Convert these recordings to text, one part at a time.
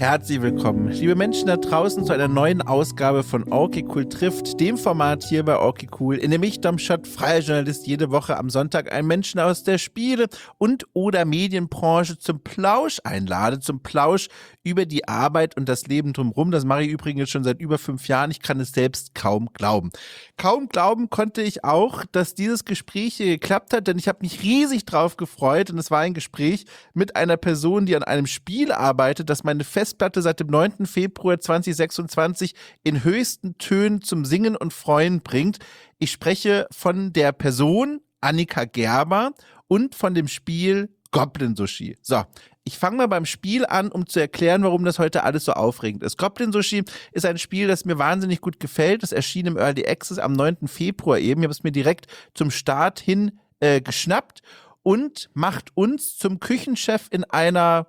Herzlich willkommen, liebe Menschen da draußen, zu einer neuen Ausgabe von Okay Cool trifft, dem Format hier bei Okay Cool, in dem ich, Domschat, freier Journalist, jede Woche am Sonntag einen Menschen aus der Spiele- und oder Medienbranche zum Plausch einlade, zum Plausch über die Arbeit und das Leben drumherum. Das mache ich übrigens schon seit über 5 Jahren. Ich kann es selbst kaum glauben. Kaum glauben konnte ich auch, dass dieses Gespräch hier geklappt hat, denn ich habe mich riesig drauf gefreut und es war ein Gespräch mit einer Person, die an einem Spiel arbeitet, das meine Festplatte seit dem 9. Februar 2026 in höchsten Tönen zum Singen und Freuen bringt. Ich spreche von der Person Annika Gerber und von dem Spiel Goblin Sushi. So, ich fange mal beim Spiel an, um zu erklären, warum das heute alles so aufregend ist. Goblin Sushi ist ein Spiel, das mir wahnsinnig gut gefällt. Es erschien im Early Access am 9. Februar eben. Ich habe es mir direkt zum Start hin geschnappt und macht uns zum Küchenchef in einer,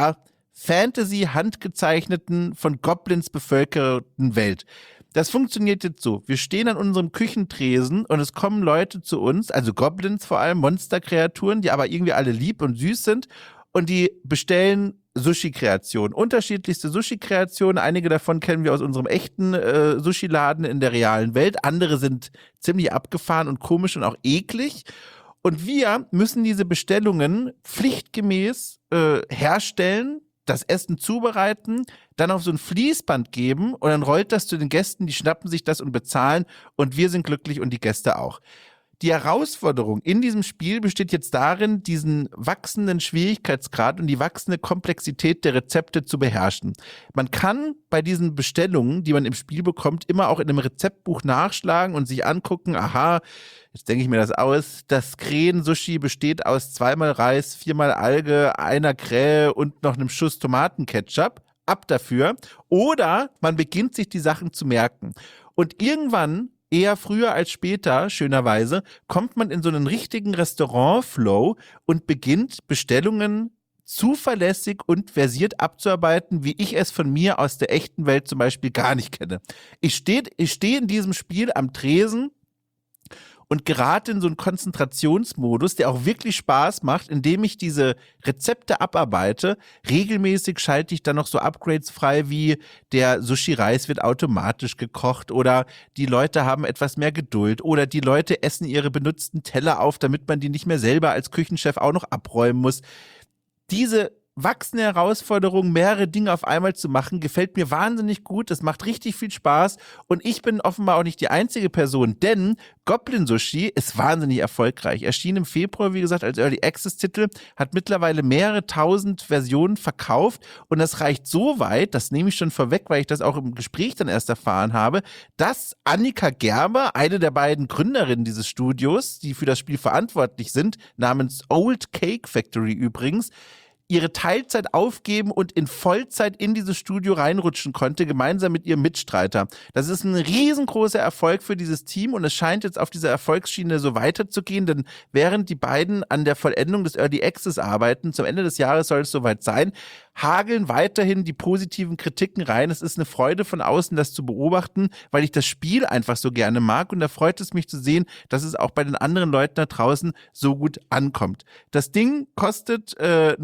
Fantasy-handgezeichneten, von Goblins bevölkerten Welt. Das funktioniert jetzt so. Wir stehen an unserem Küchentresen und es kommen Leute zu uns, also Goblins vor allem, Monsterkreaturen, die aber irgendwie alle lieb und süß sind und die bestellen Sushi-Kreationen, unterschiedlichste Sushi-Kreationen. Einige davon kennen wir aus unserem echten Sushi-Laden in der realen Welt. Andere sind ziemlich abgefahren und komisch und auch eklig. Und wir müssen diese Bestellungen pflichtgemäß herstellen, das Essen zubereiten, dann auf so ein Fließband geben und dann rollt das zu den Gästen, die schnappen sich das und bezahlen und wir sind glücklich und die Gäste auch. Die Herausforderung in diesem Spiel besteht jetzt darin, diesen wachsenden Schwierigkeitsgrad und die wachsende Komplexität der Rezepte zu beherrschen. Man kann bei diesen Bestellungen, die man im Spiel bekommt, immer auch in einem Rezeptbuch nachschlagen und sich angucken, aha, jetzt denke ich mir das aus, das Krähen-Sushi besteht aus 2-mal Reis, 4-mal Alge, einer Krähe und noch einem Schuss Tomatenketchup. Ab dafür. Oder man beginnt sich die Sachen zu merken. Und irgendwann, eher früher als später, schönerweise, kommt man in so einen richtigen Restaurant-Flow und beginnt Bestellungen zuverlässig und versiert abzuarbeiten, wie ich es von mir aus der echten Welt zum Beispiel gar nicht kenne. Ich stehe in diesem Spiel am Tresen und gerate in so einen Konzentrationsmodus, der auch wirklich Spaß macht, indem ich diese Rezepte abarbeite. Regelmäßig schalte ich dann noch so Upgrades frei, wie der Sushi-Reis wird automatisch gekocht oder die Leute haben etwas mehr Geduld oder die Leute essen ihre benutzten Teller auf, damit man die nicht mehr selber als Küchenchef auch noch abräumen muss. Diese wachsende Herausforderung, mehrere Dinge auf einmal zu machen, gefällt mir wahnsinnig gut. Es macht richtig viel Spaß und ich bin offenbar auch nicht die einzige Person, denn Goblin Sushi ist wahnsinnig erfolgreich. Erschien im Februar, wie gesagt, als Early Access Titel, hat mittlerweile mehrere tausend Versionen verkauft und das reicht so weit, das nehme ich schon vorweg, weil ich das auch im Gespräch dann erst erfahren habe, dass Annika Gerber, eine der beiden Gründerinnen dieses Studios, die für das Spiel verantwortlich sind, namens Old Cake Factory übrigens, ihre Teilzeit aufgeben und in Vollzeit in dieses Studio reinrutschen konnte, gemeinsam mit ihrem Mitstreiter. Das ist ein riesengroßer Erfolg für dieses Team und es scheint jetzt auf dieser Erfolgsschiene so weiterzugehen, denn während die beiden an der Vollendung des Early Access arbeiten, zum Ende des Jahres soll es soweit sein, hageln weiterhin die positiven Kritiken rein. Es ist eine Freude von außen, das zu beobachten, weil ich das Spiel einfach so gerne mag und da freut es mich zu sehen, dass es auch bei den anderen Leuten da draußen so gut ankommt. Das Ding kostet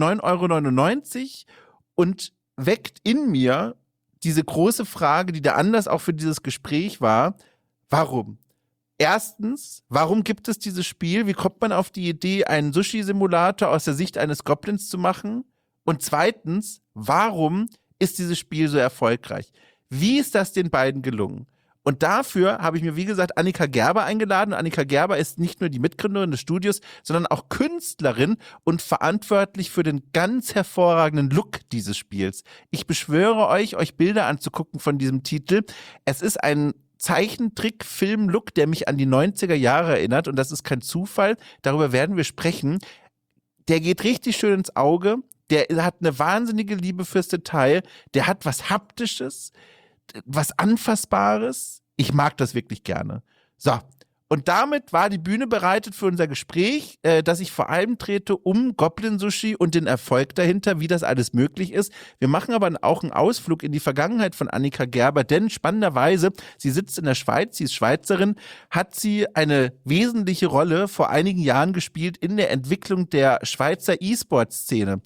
9,99 € und weckt in mir diese große Frage, die der Anlass auch für dieses Gespräch war: Warum? Erstens, warum gibt es dieses Spiel? Wie kommt man auf die Idee, einen Sushi-Simulator aus der Sicht eines Goblins zu machen? Und zweitens, warum ist dieses Spiel so erfolgreich? Wie ist das den beiden gelungen? Und dafür habe ich mir, wie gesagt, Annika Gerber eingeladen. Annika Gerber ist nicht nur die Mitgründerin des Studios, sondern auch Künstlerin und verantwortlich für den ganz hervorragenden Look dieses Spiels. Ich beschwöre euch Bilder anzugucken von diesem Titel. Es ist ein Zeichentrick-Film-Look, der mich an die 90er Jahre erinnert und das ist kein Zufall. Darüber werden wir sprechen. Der geht richtig schön ins Auge. Der hat eine wahnsinnige Liebe fürs Detail. Der hat was Haptisches, was Anfassbares. Ich mag das wirklich gerne. So, und damit war die Bühne bereitet für unser Gespräch, das ich vor allem trete um Goblin Sushi und den Erfolg dahinter, wie das alles möglich ist. Wir machen aber auch einen Ausflug in die Vergangenheit von Annika Gerber, denn spannenderweise, sie sitzt in der Schweiz, sie ist Schweizerin, hat sie eine wesentliche Rolle vor einigen Jahren gespielt in der Entwicklung der Schweizer E-Sport-Szene.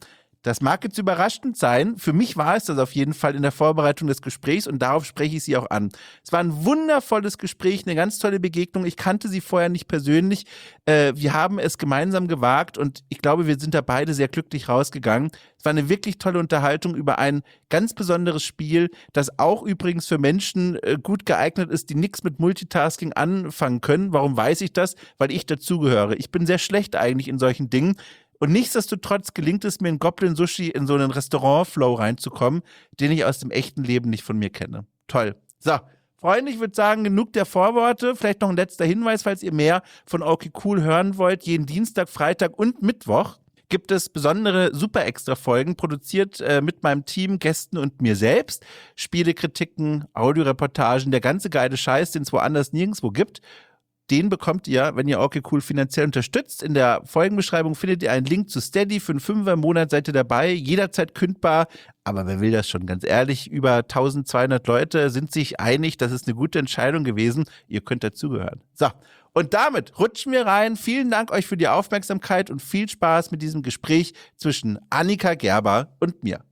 Das mag jetzt überraschend sein. Für mich war es das auf jeden Fall in der Vorbereitung des Gesprächs und darauf spreche ich Sie auch an. Es war ein wundervolles Gespräch, eine ganz tolle Begegnung. Ich kannte Sie vorher nicht persönlich. Wir haben es gemeinsam gewagt und ich glaube, wir sind da beide sehr glücklich rausgegangen. Es war eine wirklich tolle Unterhaltung über ein ganz besonderes Spiel, das auch übrigens für Menschen gut geeignet ist, die nichts mit Multitasking anfangen können. Warum weiß ich das? Weil ich dazugehöre. Ich bin sehr schlecht eigentlich in solchen Dingen. Und nichtsdestotrotz gelingt es mir in Goblin Sushi in so einen Restaurant-Flow reinzukommen, den ich aus dem echten Leben nicht von mir kenne. Toll. So, Freunde, ich würde sagen, genug der Vorworte. Vielleicht noch ein letzter Hinweis, falls ihr mehr von Okay Cool hören wollt. Jeden Dienstag, Freitag und Mittwoch gibt es besondere Super-Extra-Folgen, produziert mit meinem Team, Gästen und mir selbst. Spielekritiken, Audioreportagen, der ganze geile Scheiß, den es woanders nirgendwo gibt. Den bekommt ihr, wenn ihr Okay Cool finanziell unterstützt. In der Folgenbeschreibung findet ihr einen Link zu Steady. Für einen Fünfer im Monat seid ihr dabei, jederzeit kündbar. Aber wer will das schon, ganz ehrlich, über 1200 Leute sind sich einig, das ist eine gute Entscheidung gewesen. Ihr könnt dazugehören. So, und damit rutschen wir rein. Vielen Dank euch für die Aufmerksamkeit und viel Spaß mit diesem Gespräch zwischen Annika Gerber und mir.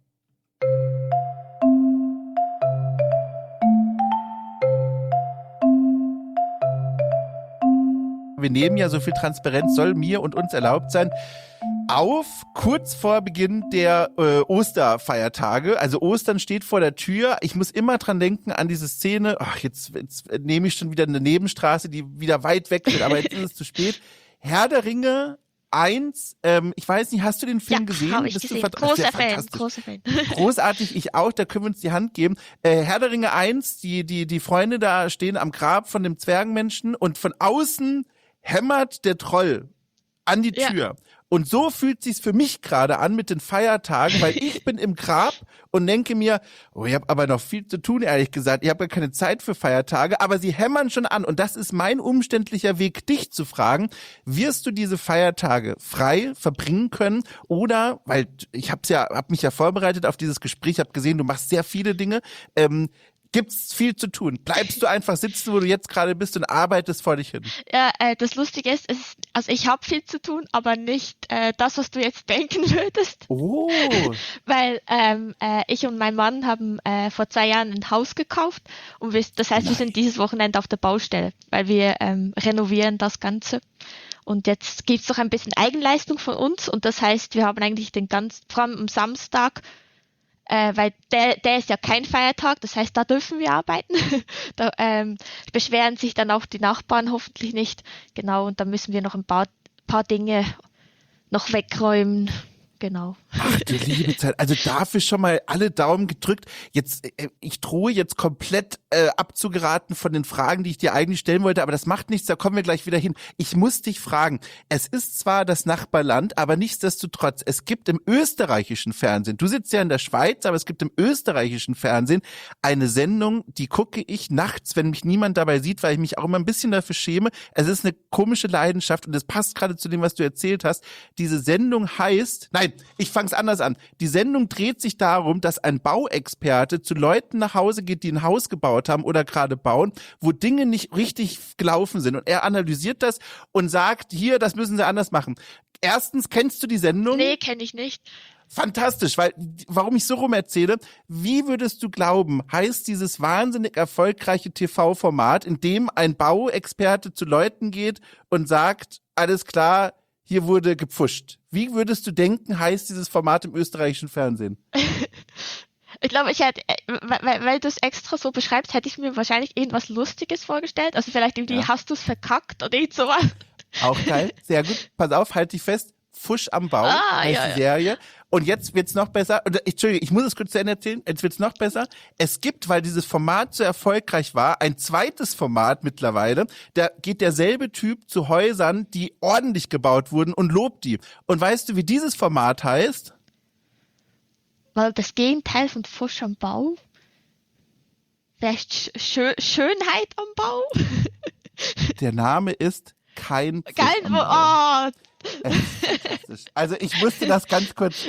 Wir nehmen ja, so viel Transparenz soll mir und uns erlaubt sein, auf kurz vor Beginn der Osterfeiertage. Also Ostern steht vor der Tür. Ich muss immer dran denken an diese Szene. Ach, jetzt nehme ich schon wieder eine Nebenstraße, die wieder weit weg wird, aber jetzt ist es zu spät. Herr der Ringe 1, ich weiß nicht, hast du den Film gesehen? Habe ich gesehen. Großer Fan. Großartig, ich auch, da können wir uns die Hand geben. Herr der Ringe 1, die Freunde da stehen am Grab von dem Zwergenmenschen und von außen hämmert der Troll an die Tür. Ja. Und so fühlt sich's für mich gerade an mit den Feiertagen, weil ich bin im Grab und denke mir, oh, ich habe aber noch viel zu tun, ehrlich gesagt. Ich habe ja keine Zeit für Feiertage, aber sie hämmern schon an. Und das ist mein umständlicher Weg, dich zu fragen, wirst du diese Feiertage frei verbringen können? Oder, weil ich hab mich ja vorbereitet auf dieses Gespräch, habe gesehen, du machst sehr viele Dinge, gibt's viel zu tun? Bleibst du einfach sitzen, wo du jetzt gerade bist und arbeitest vor dich hin? Ja, das Lustige ist, also ich habe viel zu tun, aber nicht das, was du jetzt denken würdest. Oh. Weil ich und mein Mann haben vor 2 Jahren ein Haus gekauft und das heißt, wir sind dieses Wochenende auf der Baustelle, weil wir renovieren das Ganze. Und jetzt gibt's noch ein bisschen Eigenleistung von uns und das heißt, wir haben eigentlich vor allem am Samstag, weil der ist ja kein Feiertag, das heißt, da dürfen wir arbeiten. Da beschweren sich dann auch die Nachbarn hoffentlich nicht. Genau, und da müssen wir noch ein paar Dinge noch wegräumen. Genau. Ach du liebe Zeit, also dafür schon mal alle Daumen gedrückt. Jetzt, ich drohe jetzt komplett abzugeraten von den Fragen, die ich dir eigentlich stellen wollte, aber das macht nichts, da kommen wir gleich wieder hin. Ich muss dich fragen, es ist zwar das Nachbarland, aber nichtsdestotrotz, es gibt im österreichischen Fernsehen, du sitzt ja in der Schweiz, aber es gibt im österreichischen Fernsehen eine Sendung, die gucke ich nachts, wenn mich niemand dabei sieht, weil ich mich auch immer ein bisschen dafür schäme. Es ist eine komische Leidenschaft und das passt gerade zu dem, was du erzählt hast. Diese Sendung heißt, nein, ich fang's anders an. Die Sendung dreht sich darum, dass ein Bauexperte zu Leuten nach Hause geht, die ein Haus gebaut haben oder gerade bauen, wo Dinge nicht richtig gelaufen sind. Und er analysiert das und sagt, hier, das müssen sie anders machen. Erstens, kennst du die Sendung? Nee, kenne ich nicht. Fantastisch, weil, warum ich so rum erzähle, wie würdest du glauben, heißt dieses wahnsinnig erfolgreiche TV-Format, in dem ein Bauexperte zu Leuten geht und sagt, alles klar, hier wurde gepfuscht. Wie würdest du denken, heißt dieses Format im österreichischen Fernsehen? Ich glaube, ich hätte, weil du es extra so beschreibst, hätte ich mir wahrscheinlich irgendwas Lustiges vorgestellt. Also vielleicht irgendwie, hast du es verkackt oder irgend sowas. Auch geil, sehr gut. Pass auf, halt dich fest. Fusch am Bau heißt die Serie. Und jetzt wird's noch besser. Entschuldigung, ich muss es kurz zu Ende erzählen. Jetzt wird's noch besser. Es gibt, weil dieses Format so erfolgreich war, ein zweites Format mittlerweile. Da geht derselbe Typ zu Häusern, die ordentlich gebaut wurden und lobt die. Und weißt du, wie dieses Format heißt? Weil das Gegenteil von Fusch am Bau? Vielleicht Schönheit am Bau? Der Name ist kein Fusch Geil, am Bau. Also ich musste das ganz kurz.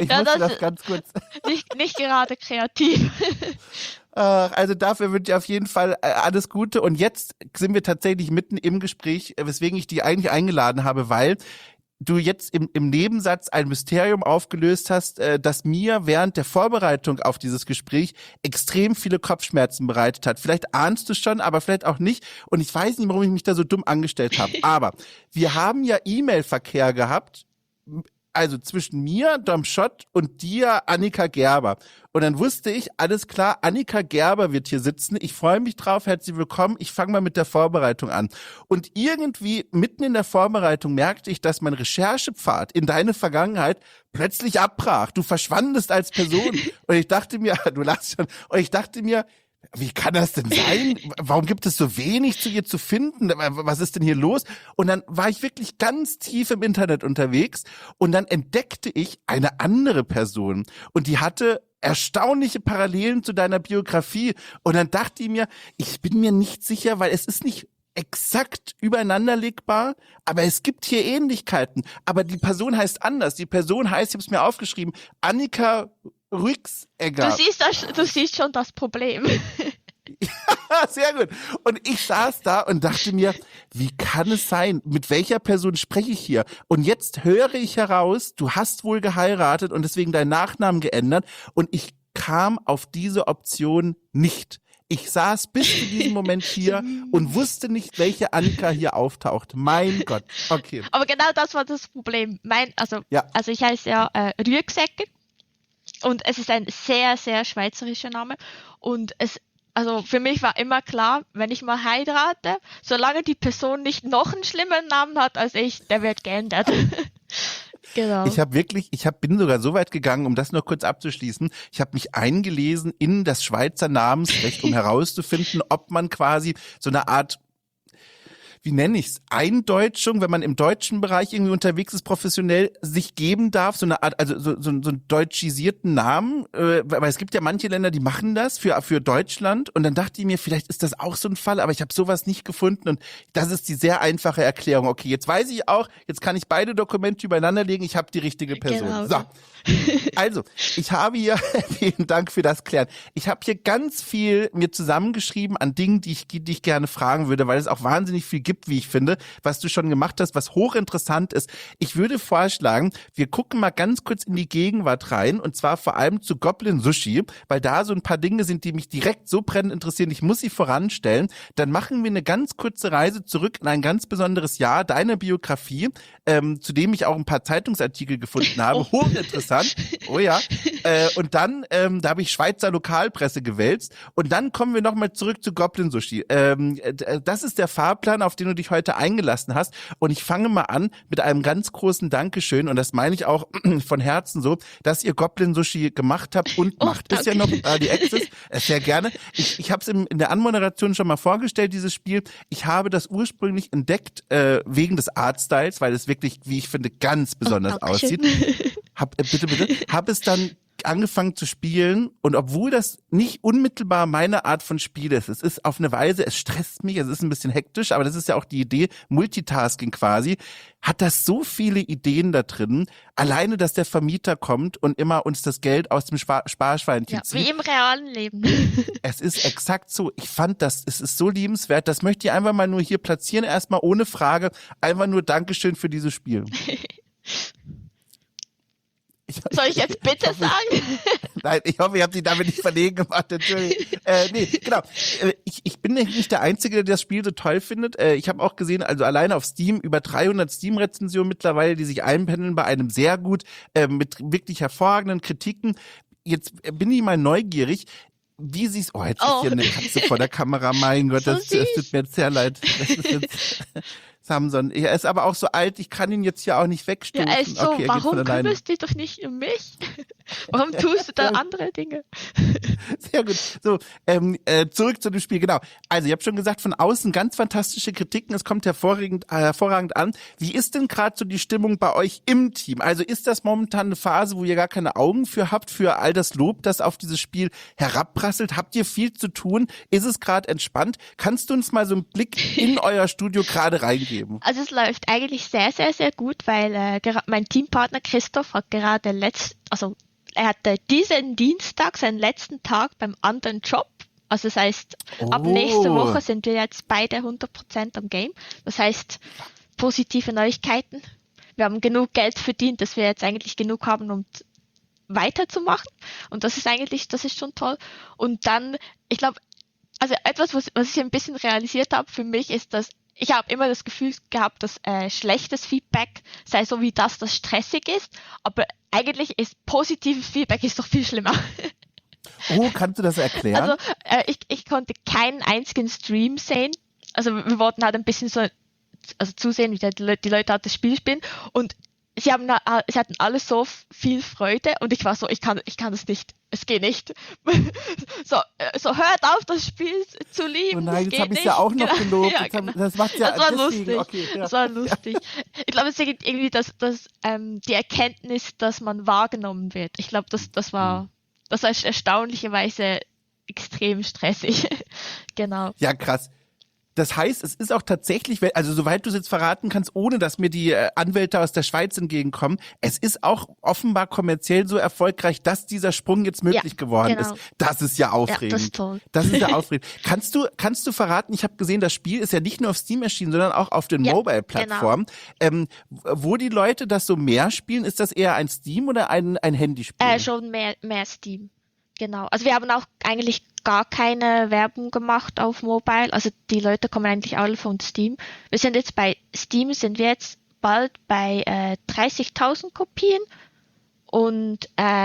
Nicht gerade kreativ. Also dafür wünsche ich auf jeden Fall alles Gute. Und jetzt sind wir tatsächlich mitten im Gespräch, weswegen ich die eigentlich eingeladen habe, weil du jetzt im Nebensatz ein Mysterium aufgelöst hast, das mir während der Vorbereitung auf dieses Gespräch extrem viele Kopfschmerzen bereitet hat. Vielleicht ahnst du schon, aber vielleicht auch nicht. Und ich weiß nicht, warum ich mich da so dumm angestellt habe. Aber wir haben ja E-Mail-Verkehr gehabt, also zwischen mir, Dom Schott und dir, Annika Gerber. Und dann wusste ich, alles klar, Annika Gerber wird hier sitzen. Ich freue mich drauf, herzlich willkommen. Ich fange mal mit der Vorbereitung an. Und irgendwie mitten in der Vorbereitung merkte ich, dass mein Recherchepfad in deine Vergangenheit plötzlich abbrach. Du verschwandest als Person. Und ich dachte mir, du lachst schon, und ich dachte mir, wie kann das denn sein? Warum gibt es so wenig zu ihr zu finden? Was ist denn hier los? Und dann war ich wirklich ganz tief im Internet unterwegs und dann entdeckte ich eine andere Person und die hatte erstaunliche Parallelen zu deiner Biografie. Und dann dachte ich mir, ich bin mir nicht sicher, weil es ist nicht exakt übereinanderlegbar, aber es gibt hier Ähnlichkeiten. Aber die Person heißt anders. Die Person heißt, ich habe es mir aufgeschrieben, Annika Rücksegger. Du siehst schon das Problem. Ja, sehr gut. Und ich saß da und dachte mir, wie kann es sein? Mit welcher Person spreche ich hier? Und jetzt höre ich heraus, du hast wohl geheiratet und deswegen deinen Nachnamen geändert. Und ich kam auf diese Option nicht. Ich saß bis zu diesem Moment hier und wusste nicht, welche Annika hier auftaucht. Mein Gott. Okay. Aber genau das war das Problem. Also ich heiße ja Rüegsegger. Und es ist ein sehr, sehr schweizerischer Name. Und also für mich war immer klar, wenn ich mal heirate, solange die Person nicht noch einen schlimmeren Namen hat als ich, der wird geändert. Genau. Bin sogar so weit gegangen, um das noch kurz abzuschließen. Ich habe mich eingelesen in das Schweizer Namensrecht, um herauszufinden, ob man quasi so eine Art, wie nenne ich's, Eindeutschung, wenn man im deutschen Bereich irgendwie unterwegs ist, professionell sich geben darf, so eine Art, also so einen deutschisierten Namen, weil es gibt ja manche Länder, die machen das für Deutschland und dann dachte ich mir, vielleicht ist das auch so ein Fall, aber ich habe sowas nicht gefunden und das ist die sehr einfache Erklärung. Okay, jetzt weiß ich auch, jetzt kann ich beide Dokumente übereinander legen, ich habe die richtige Person. Genau. So. Also, ich habe hier, vielen Dank für das Klären, ich habe hier ganz viel mir zusammengeschrieben an Dingen, die ich gerne fragen würde, weil es auch wahnsinnig viel gibt, wie ich finde, was du schon gemacht hast, was hochinteressant ist. Ich würde vorschlagen, wir gucken mal ganz kurz in die Gegenwart rein und zwar vor allem zu Goblin Sushi, weil da so ein paar Dinge sind, die mich direkt so brennend interessieren. Ich muss sie voranstellen. Dann machen wir eine ganz kurze Reise zurück in ein ganz besonderes Jahr, deine Biografie, zu dem ich auch ein paar Zeitungsartikel gefunden habe. Hochinteressant. Oh ja. Und dann, da habe ich Schweizer Lokalpresse gewälzt. Und dann kommen wir nochmal zurück zu Goblin Sushi. Das ist der Fahrplan, auf den du dich heute eingelassen hast. Und ich fange mal an mit einem ganz großen Dankeschön. Und das meine ich auch von Herzen so, dass ihr Goblin Sushi gemacht habt und macht. Ist ja noch die Access. Sehr gerne. Ich habe es in der Anmoderation schon mal vorgestellt, dieses Spiel. Ich habe das ursprünglich entdeckt wegen des Artstyles, weil es wirklich, wie ich finde, ganz besonders aussieht. Hab es dann angefangen zu spielen und obwohl das nicht unmittelbar meine Art von Spiel ist, es ist auf eine Weise, es stresst mich, es ist ein bisschen hektisch, aber das ist ja auch die Idee, Multitasking quasi, hat das so viele Ideen da drin, alleine, dass der Vermieter kommt und immer uns das Geld aus dem Sparschweinchen zieht. Wie im realen Leben. Es ist exakt so. Ich fand das, es ist so liebenswert, das möchte ich einfach mal nur hier platzieren, erstmal ohne Frage, einfach nur Dankeschön für dieses Spiel. Soll ich jetzt bitte sagen? Nein, ich hoffe, ihr habt sie damit nicht verlegen gemacht. Entschuldigung. Nee, genau. Ich bin nicht der Einzige, der das Spiel so toll findet. Ich habe auch gesehen, also alleine auf Steam, über 300 Steam-Rezensionen mittlerweile, die sich einpendeln bei einem sehr gut, mit wirklich hervorragenden Kritiken. Jetzt bin ich mal neugierig. Wie siehst du, jetzt ist hier eine Katze vor der Kamera, mein Gott, das tut mir jetzt sehr leid. Das ist jetzt Samson. Er ist aber auch so alt, ich kann ihn jetzt hier auch nicht wegstoßen. Ja, er ist so, okay, warum kümmerst du dich doch nicht um mich? Warum tust du da andere Dinge? Sehr gut. So, zurück zu dem Spiel, genau. Also, ich habe schon gesagt, von außen ganz fantastische Kritiken, es kommt hervorragend an. Wie ist denn gerade so die Stimmung bei euch im Team? Also, ist das momentan eine Phase, wo ihr gar keine Augen für habt, für all das Lob, das auf dieses Spiel herabprasselt? Habt ihr viel zu tun? Ist es gerade entspannt? Kannst du uns mal so einen Blick in euer Studio gerade reingeben? Also es läuft eigentlich sehr, sehr, sehr gut, weil mein Teampartner Christoph hat gerade er hatte diesen Dienstag seinen letzten Tag beim anderen Job. Also das heißt, ab nächster Woche sind wir jetzt beide 100% am Game. Das heißt, positive Neuigkeiten. wir haben genug Geld verdient, dass wir jetzt eigentlich genug haben, um weiterzumachen. Und das ist schon toll. Und dann, ich glaube, also etwas, was ich ein bisschen realisiert habe für mich, ist, dass ich habe immer das Gefühl gehabt, dass schlechtes Feedback sei so wie das stressig ist, aber eigentlich ist positives Feedback ist doch viel schlimmer. Oh, kannst du das erklären? Also ich konnte keinen einzigen Stream sehen. Also wir wollten halt ein bisschen so, also zusehen, wie die Leute halt das Spiel spielen, und sie hatten alle so viel Freude, und ich war so, ich kann das nicht. Es geht nicht. so hört auf, das Spiel zu lieben. Oh nein, jetzt habe ich es nicht. ja auch noch gelobt. Ja, genau. Das macht ja Das war deswegen. lustig. Okay, ja. Das war lustig. Ich glaube, es ist irgendwie die Erkenntnis, dass man wahrgenommen wird. Ich glaube, das war erstaunlicherweise extrem stressig. Genau. Ja, krass. Das heißt, es ist auch tatsächlich, also soweit du es jetzt verraten kannst, ohne dass mir die Anwälte aus der Schweiz entgegenkommen, es ist auch offenbar kommerziell so erfolgreich, dass dieser Sprung jetzt möglich geworden ist. Das ist ja aufregend. Ja, das ist toll. Das ist ja aufregend. Kannst du verraten, ich habe gesehen, das Spiel ist ja nicht nur auf Steam erschienen, sondern auch auf den Mobile-Plattformen. Genau. Wo die Leute das so mehr spielen, ist das eher ein Steam oder ein Handyspiel? Schon mehr Steam. Genau. Also wir haben auch eigentlich gar keine Werbung gemacht auf Mobile. Also die Leute kommen eigentlich alle von Steam. Wir sind jetzt bei Steam, sind wir jetzt bald bei 30.000 Kopien. Und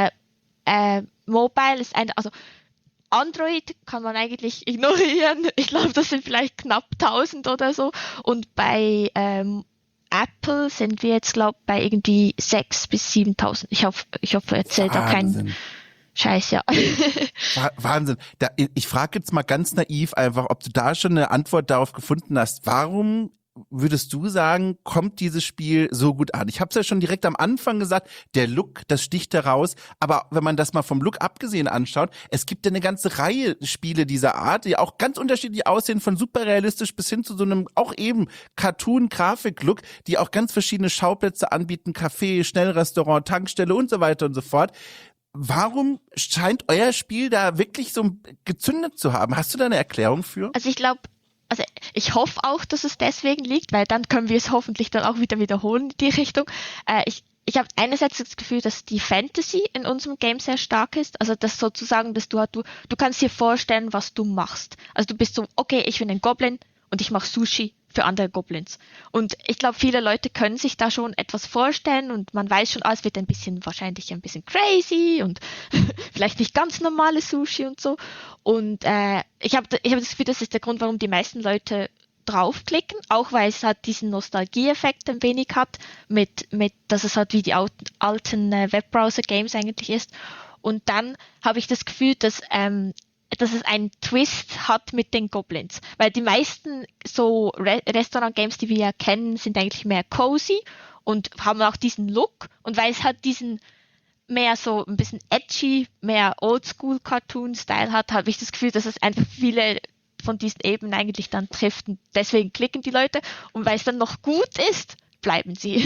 Mobile ist also Android kann man eigentlich ignorieren. Ich glaube, das sind vielleicht knapp 1.000 oder so. Und bei Apple sind wir jetzt, glaube ich, bei irgendwie 6.000 bis 7.000. Ich hoffe, erzählt da keinen Scheiß, ja. Wahnsinn. Ich frage jetzt mal ganz naiv einfach, ob du da schon eine Antwort darauf gefunden hast. Warum würdest du sagen, kommt dieses Spiel so gut an? Ich habe es ja schon direkt am Anfang gesagt, der Look, das sticht heraus. Aber wenn man das mal vom Look abgesehen anschaut, es gibt ja eine ganze Reihe Spiele dieser Art, die auch ganz unterschiedlich aussehen, von super realistisch bis hin zu so einem auch eben Cartoon-Grafik-Look, die auch ganz verschiedene Schauplätze anbieten, Café, Schnellrestaurant, Tankstelle und so weiter und so fort. Warum scheint euer Spiel da wirklich so gezündet zu haben? Hast du da eine Erklärung für? Also ich hoffe auch, dass es deswegen liegt, weil dann können wir es hoffentlich dann auch wieder wiederholen in die Richtung. Ich habe einerseits das Gefühl, dass die Fantasy in unserem Game sehr stark ist. Also das sozusagen, dass du kannst dir vorstellen, was du machst. Also du bist so, okay, ich bin ein Goblin und ich mache Sushi für andere Goblins. Und ich glaube, viele Leute können sich da schon etwas vorstellen, und man weiß schon, es wird wahrscheinlich ein bisschen crazy und vielleicht nicht ganz normales Sushi und so. Und ich habe das Gefühl, das ist der Grund, warum die meisten Leute draufklicken, auch weil es halt diesen Nostalgie-Effekt ein wenig hat, dass es halt wie die alten Webbrowser-Games eigentlich ist. Und dann habe ich das Gefühl, dass es einen Twist hat mit den Goblins. Weil die meisten so Restaurant-Games, die wir ja kennen, sind eigentlich mehr cozy und haben auch diesen Look. Und weil es halt diesen mehr so ein bisschen edgy, mehr Oldschool-Cartoon-Style hat, habe ich das Gefühl, dass es einfach viele von diesen Ebenen eigentlich dann trifft. Und deswegen klicken die Leute. Und weil es dann noch gut ist, bleiben sie.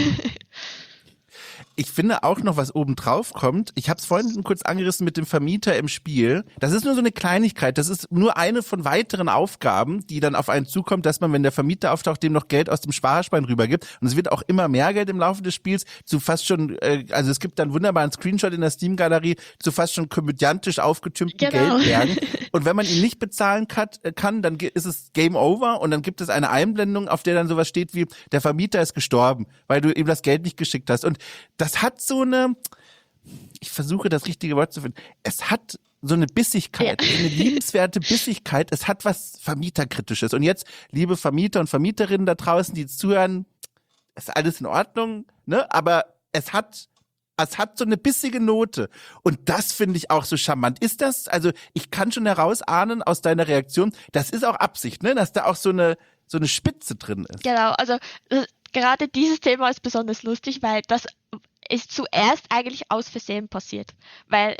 Ich finde auch noch, was oben drauf kommt. Ich habe es vorhin kurz angerissen mit dem Vermieter im Spiel. Das ist nur so eine Kleinigkeit. Das ist nur eine von weiteren Aufgaben, die dann auf einen zukommt, dass man, wenn der Vermieter auftaucht, dem noch Geld aus dem Sparschwein rübergibt. Und es wird auch immer mehr Geld im Laufe des Spiels zu fast schon, also es gibt dann wunderbaren Screenshot in der Steam-Galerie zu fast schon komödiantisch aufgetürmten Geldbergen. Und wenn man ihn nicht bezahlen kann, dann ist es Game Over, und dann gibt es eine Einblendung, auf der dann sowas steht wie, der Vermieter ist gestorben, weil du ihm das Geld nicht geschickt hast. Und das hat so eine, ich versuche das richtige Wort zu finden, es hat so eine Bissigkeit, eine liebenswerte Bissigkeit, es hat was Vermieterkritisches. Und jetzt, liebe Vermieter und Vermieterinnen da draußen, die jetzt zuhören, ist alles in Ordnung, ne? Aber es hat so eine bissige Note. Und das finde ich auch so charmant. Ist das, also ich kann schon herausahnen aus deiner Reaktion, das ist auch Absicht, ne? Dass da auch so eine Spitze drin ist. Genau, also gerade dieses Thema ist besonders lustig, weil das ist zuerst eigentlich aus Versehen passiert. Weil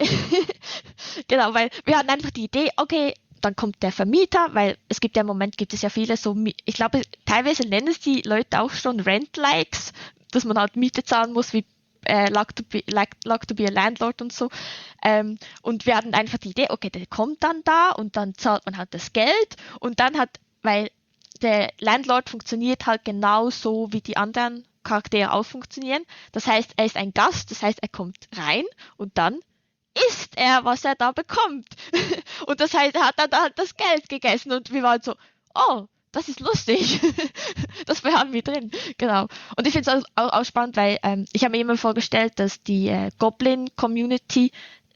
wir hatten einfach die Idee, okay, dann kommt der Vermieter, weil im Moment gibt es ja viele so, ich glaube, teilweise nennen es die Leute auch schon Rent-Likes, dass man halt Miete zahlen muss, wie like to be a Landlord und so. Und wir hatten einfach die Idee, okay, der kommt dann da und dann zahlt man halt das Geld, und dann weil der Landlord funktioniert halt genauso wie die anderen Charaktere auch funktionieren. Das heißt, er ist ein Gast, das heißt, er kommt rein und dann isst er, was er da bekommt. Und das heißt, er hat dann halt das Geld gegessen und wir waren so, oh, das ist lustig. Das haben wir drin, genau. Und ich finde es auch spannend, weil ich habe mir immer vorgestellt, dass die Goblin-Community,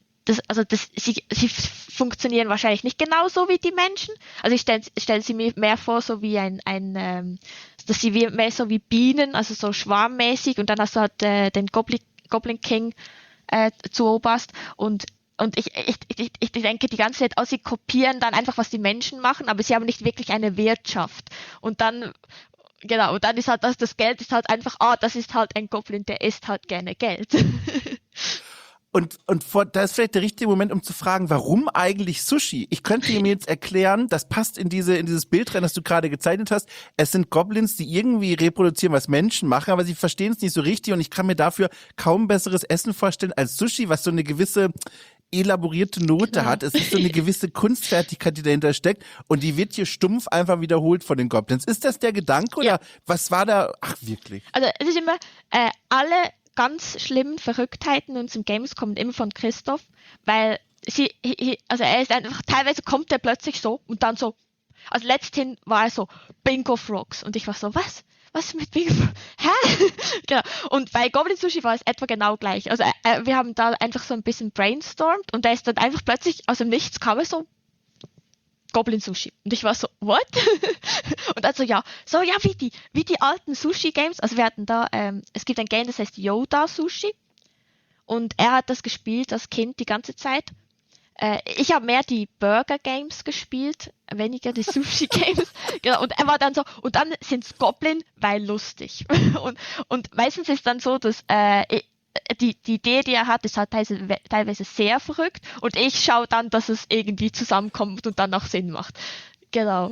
sie funktionieren wahrscheinlich nicht genauso wie die Menschen. Also ich stell sie mir mehr vor, so wie dass sie mehr so wie Bienen, also so schwarmmäßig, und dann hast du halt den Goblin King zu Oberst und ich denke die ganze Zeit, sie kopieren dann einfach, was die Menschen machen, aber sie haben nicht wirklich eine Wirtschaft. Und dann, genau, und dann ist halt das Geld ist halt einfach, das ist halt ein Goblin, der isst halt gerne Geld. Und da ist vielleicht der richtige Moment, um zu fragen, warum eigentlich Sushi? Ich könnte mir jetzt erklären, das passt in dieses Bild rein, das du gerade gezeichnet hast. Es sind Goblins, die irgendwie reproduzieren, was Menschen machen, aber sie verstehen es nicht so richtig und ich kann mir dafür kaum besseres Essen vorstellen als Sushi, was so eine gewisse elaborierte Note hat. Es ist so eine gewisse Kunstfertigkeit, die dahinter steckt und die wird hier stumpf einfach wiederholt von den Goblins. Ist das der Gedanke oder was war da? Ach, wirklich? Also es ist immer, alle ganz schlimmen Verrücktheiten in unserem Games kommen immer von Christoph, weil er ist einfach, teilweise kommt er plötzlich so und dann so, also letzthin war er so, Bingo Frogs und ich war so, was? Was mit Bingo Frogs? Hä? Genau. Und bei Goblin Sushi war es etwa genau gleich. Also wir haben da einfach so ein bisschen brainstormt und er ist dann einfach plötzlich aus dem Nichts kam er so, Goblin Sushi. Und ich war so, what? Und also wie die alten Sushi-Games. Also wir hatten da, es gibt ein Game, das heißt Yoda Sushi. Und er hat das gespielt als Kind die ganze Zeit. Ich habe mehr die Burger-Games gespielt, weniger die Sushi-Games. Genau, und er war dann so, und dann sind's Goblin, weil lustig. Und meistens ist dann so, dass die Idee, die er hat, ist halt teilweise sehr verrückt und ich schaue dann, dass es irgendwie zusammenkommt und dann auch Sinn macht. Genau.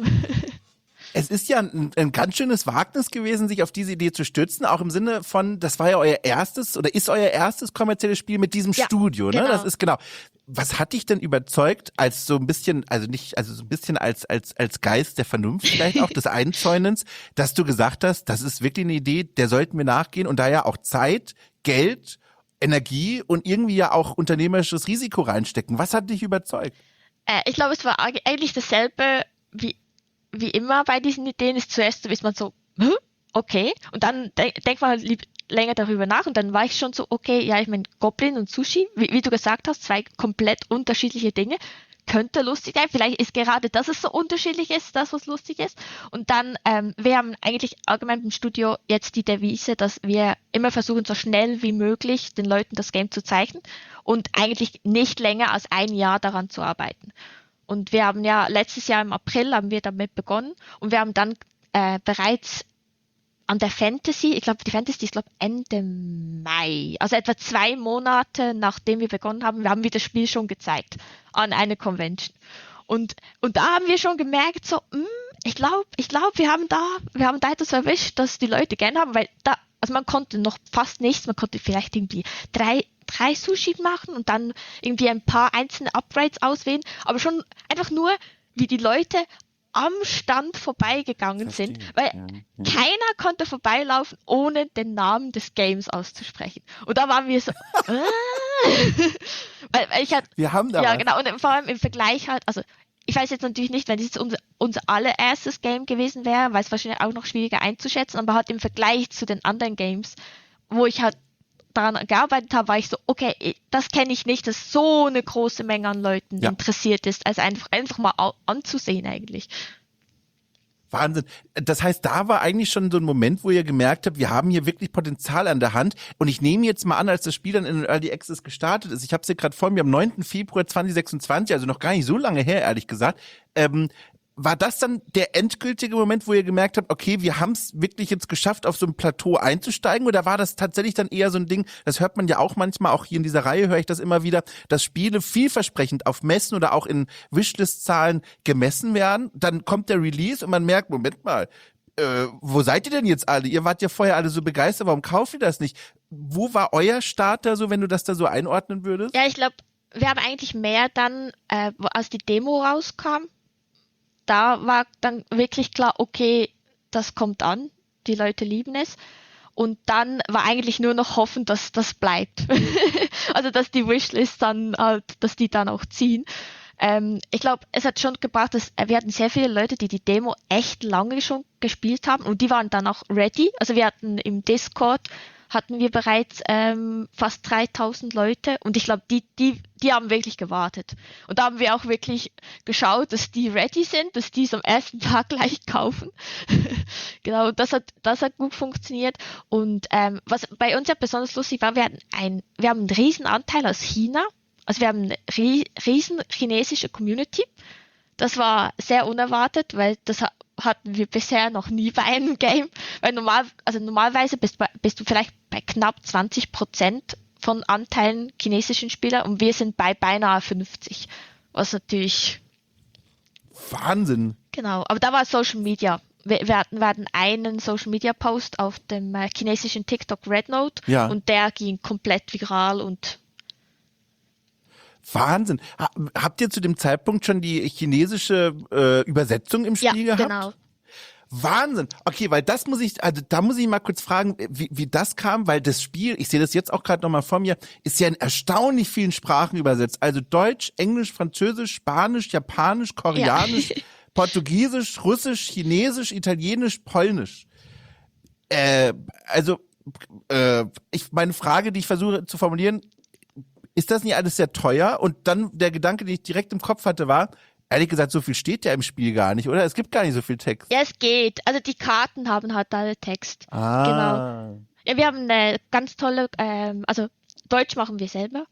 Es ist ja ein ganz schönes Wagnis gewesen, sich auf diese Idee zu stützen, auch im Sinne von, das war ja euer erstes oder ist euer erstes kommerzielles Spiel mit diesem Studio, ne? Genau. Das ist genau. Was hat dich denn überzeugt, als so ein bisschen, also so ein bisschen als Geist der Vernunft vielleicht auch des Einzäunens, dass du gesagt hast, das ist wirklich eine Idee, der sollten wir nachgehen und da ja auch Zeit, Geld, Energie und irgendwie ja auch unternehmerisches Risiko reinstecken. Was hat dich überzeugt? Ich glaube, es war eigentlich dasselbe wie immer bei diesen Ideen. Zuerst ist man so, okay, und dann denkt man halt länger darüber nach und dann war ich schon so, okay, ja, ich meine, Goblin und Sushi, wie du gesagt hast, zwei komplett unterschiedliche Dinge. Könnte lustig sein. Vielleicht ist gerade, dass es so unterschiedlich ist, das, was lustig ist. Und dann, wir haben eigentlich allgemein im Studio jetzt die Devise, dass wir immer versuchen, so schnell wie möglich den Leuten das Game zu zeichnen und eigentlich nicht länger als ein Jahr daran zu arbeiten. Und wir haben ja letztes Jahr im April haben wir damit begonnen und wir haben dann bereits an der Fantasy, die Fantasy ist Ende Mai, also etwa 2 Monate nachdem wir begonnen haben, wir das Spiel schon gezeigt an einer Convention. Und da haben wir schon gemerkt, so, ich glaube, wir haben da etwas erwischt, das die Leute gerne haben, weil also man konnte noch fast nichts, man konnte vielleicht irgendwie drei Sushi machen und dann irgendwie ein paar einzelne Upgrades auswählen, aber schon einfach nur, wie die Leute am Stand vorbeigegangen sind, weil keiner konnte vorbeilaufen, ohne den Namen des Games auszusprechen. Und da waren wir so, weil ich halt, wir haben da ja was. genau, und vor allem im Vergleich halt, also ich weiß jetzt natürlich nicht, wenn das jetzt unser allererstes Game gewesen wäre, weil es wahrscheinlich auch noch schwieriger einzuschätzen, aber halt im Vergleich zu den anderen Games, wo ich halt daran gearbeitet habe, war ich so, okay, das kenne ich nicht, dass so eine große Menge an Leuten interessiert ist, also einfach mal anzusehen eigentlich. Wahnsinn. Das heißt, da war eigentlich schon so ein Moment, wo ihr gemerkt habt, wir haben hier wirklich Potenzial an der Hand. Und ich nehme jetzt mal an, als das Spiel dann in Early Access gestartet ist, ich habe es hier gerade vor mir, am 9. Februar 2026, also noch gar nicht so lange her, ehrlich gesagt, war das dann der endgültige Moment, wo ihr gemerkt habt, okay, wir haben es wirklich jetzt geschafft, auf so ein Plateau einzusteigen? Oder war das tatsächlich dann eher so ein Ding, das hört man ja auch manchmal, auch hier in dieser Reihe höre ich das immer wieder, dass Spiele vielversprechend auf Messen oder auch in Wishlist-Zahlen gemessen werden? Dann kommt der Release und man merkt, Moment mal, wo seid ihr denn jetzt alle? Ihr wart ja vorher alle so begeistert, warum kauft ihr das nicht? Wo war euer Start da so, wenn du das da so einordnen würdest? Ja, ich glaube, wir haben eigentlich mehr dann, als die Demo rauskam, da war dann wirklich klar, okay, das kommt an, die Leute lieben es. Und dann war eigentlich nur noch hoffen, dass das bleibt. Also, dass die Wishlist dann halt, dass die dann auch ziehen. Ich glaube, es hat schon gebracht, dass wir hatten sehr viele Leute, die die Demo echt lange schon gespielt haben und die waren dann auch ready. Also wir hatten im Discord hatten wir bereits fast 3000 Leute und ich glaube, die haben wirklich gewartet. Und da haben wir auch wirklich geschaut, dass die ready sind, dass die es am ersten Tag gleich kaufen. Genau, das hat gut funktioniert. Und was bei uns ja besonders lustig war, wir haben einen riesen Anteil aus China. Also wir haben eine riesen chinesische Community. Das war sehr unerwartet, weil das hatten wir bisher noch nie bei einem Game. Weil normalerweise bist du vielleicht bei knapp 20% von Anteilen chinesischen Spieler und wir sind bei beinahe 50. Was natürlich... Wahnsinn. Genau, aber da war Social Media. Wir hatten einen Social Media Post auf dem chinesischen TikTok Rednote und der ging komplett viral und Wahnsinn. Habt ihr zu dem Zeitpunkt schon die chinesische Übersetzung im Spiel gehabt? Ja, genau. Wahnsinn. Okay, weil da muss ich mal kurz fragen, wie das kam, weil das Spiel, ich sehe das jetzt auch gerade nochmal vor mir, ist ja in erstaunlich vielen Sprachen übersetzt. Also Deutsch, Englisch, Französisch, Spanisch, Japanisch, Koreanisch, Portugiesisch, Russisch, Chinesisch, Italienisch, Polnisch. Meine Frage, die ich versuche zu formulieren, ist das nicht alles sehr teuer? Und dann der Gedanke, den ich direkt im Kopf hatte, war, ehrlich gesagt, so viel steht ja im Spiel gar nicht, oder? Es gibt gar nicht so viel Text. Ja, es geht. Also die Karten haben halt alle Text. Ah. Genau. Ja, wir haben eine ganz tolle, also Deutsch machen wir selber.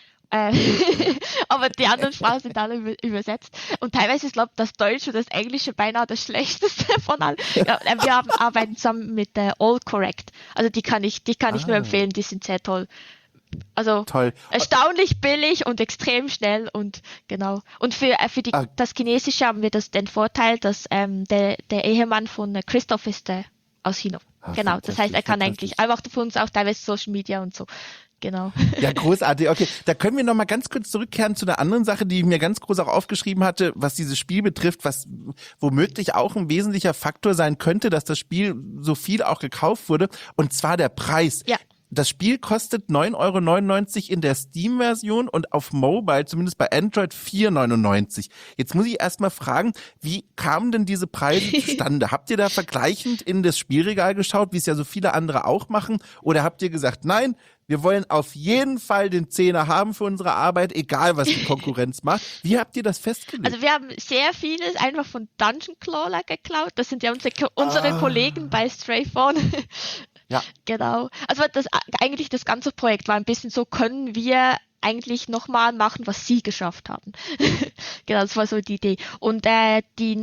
Aber die anderen Sprachen sind alle übersetzt. Und teilweise ist, glaube ich, das Deutsche und das Englische beinahe das Schlechteste von allen. Ja, wir arbeiten zusammen mit All Correct. Also die kann ich nur empfehlen, die sind sehr toll. Also toll. Erstaunlich billig und extrem schnell und genau. Und für das Chinesische haben wir den Vorteil, dass der Ehemann von Christoph ist aus China. Genau, das heißt, er kann eigentlich, er macht für uns auch teilweise Social Media und so. Genau. Ja, großartig. Okay, da können wir noch mal ganz kurz zurückkehren zu einer anderen Sache, die ich mir ganz groß auch aufgeschrieben hatte, was dieses Spiel betrifft, was womöglich auch ein wesentlicher Faktor sein könnte, dass das Spiel so viel auch gekauft wurde, und zwar der Preis. Ja. Das Spiel kostet 9,99 € in der Steam-Version und auf Mobile, zumindest bei Android, 4,99 €. Jetzt muss ich erstmal fragen, wie kamen denn diese Preise zustande? Habt ihr da vergleichend in das Spielregal geschaut, wie es ja so viele andere auch machen? Oder habt ihr gesagt, nein, wir wollen auf jeden Fall den Zehner haben für unsere Arbeit, egal was die Konkurrenz macht? Wie habt ihr das festgelegt? Also wir haben sehr vieles einfach von Dungeon Crawler geklaut. Das sind ja unsere Kollegen bei Straythorn. Ja. Genau. Also eigentlich das ganze Projekt war ein bisschen so, können wir eigentlich nochmal machen, was sie geschafft haben. Genau, das war so die Idee. Und die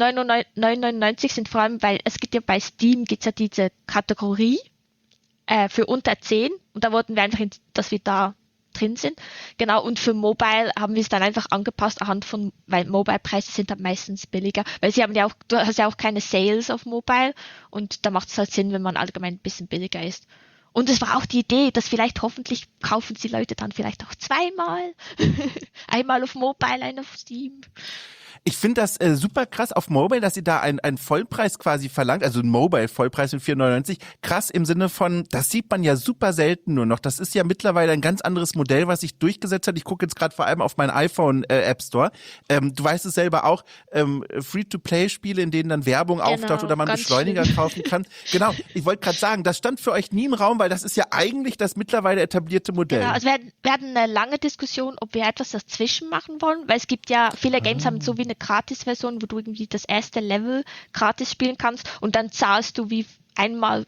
9,99 sind vor allem, weil es gibt ja bei Steam gibt's ja diese Kategorie für unter 10 und da wollten wir einfach, dass wir da drin sind. Genau, und für Mobile haben wir es dann einfach angepasst weil Mobile-Preise sind dann meistens billiger, weil du hast ja auch keine Sales auf Mobile und da macht es halt Sinn, wenn man allgemein ein bisschen billiger ist. Und es war auch die Idee, dass vielleicht hoffentlich kaufen die Leute dann vielleicht auch zweimal. Einmal auf Mobile, einen auf Steam. Ich finde das super krass auf Mobile, dass ihr da einen Vollpreis quasi verlangt, also einen Mobile-Vollpreis mit 4,99. Krass im Sinne von, das sieht man ja super selten nur noch. Das ist ja mittlerweile ein ganz anderes Modell, was sich durchgesetzt hat. Ich gucke jetzt gerade vor allem auf meinen iPhone App Store. Du weißt es selber auch, Free-to-Play-Spiele, in denen dann Werbung auftaucht oder man Beschleuniger kaufen kann. Genau, ich wollte gerade sagen, das stand für euch nie im Raum, weil das ist ja eigentlich das mittlerweile etablierte Modell. Genau, also wir hatten eine lange Diskussion, ob wir etwas dazwischen machen wollen, weil es gibt ja, viele Games haben so wie eine Gratis-Version, wo du irgendwie das erste Level gratis spielen kannst und dann zahlst du wie einmal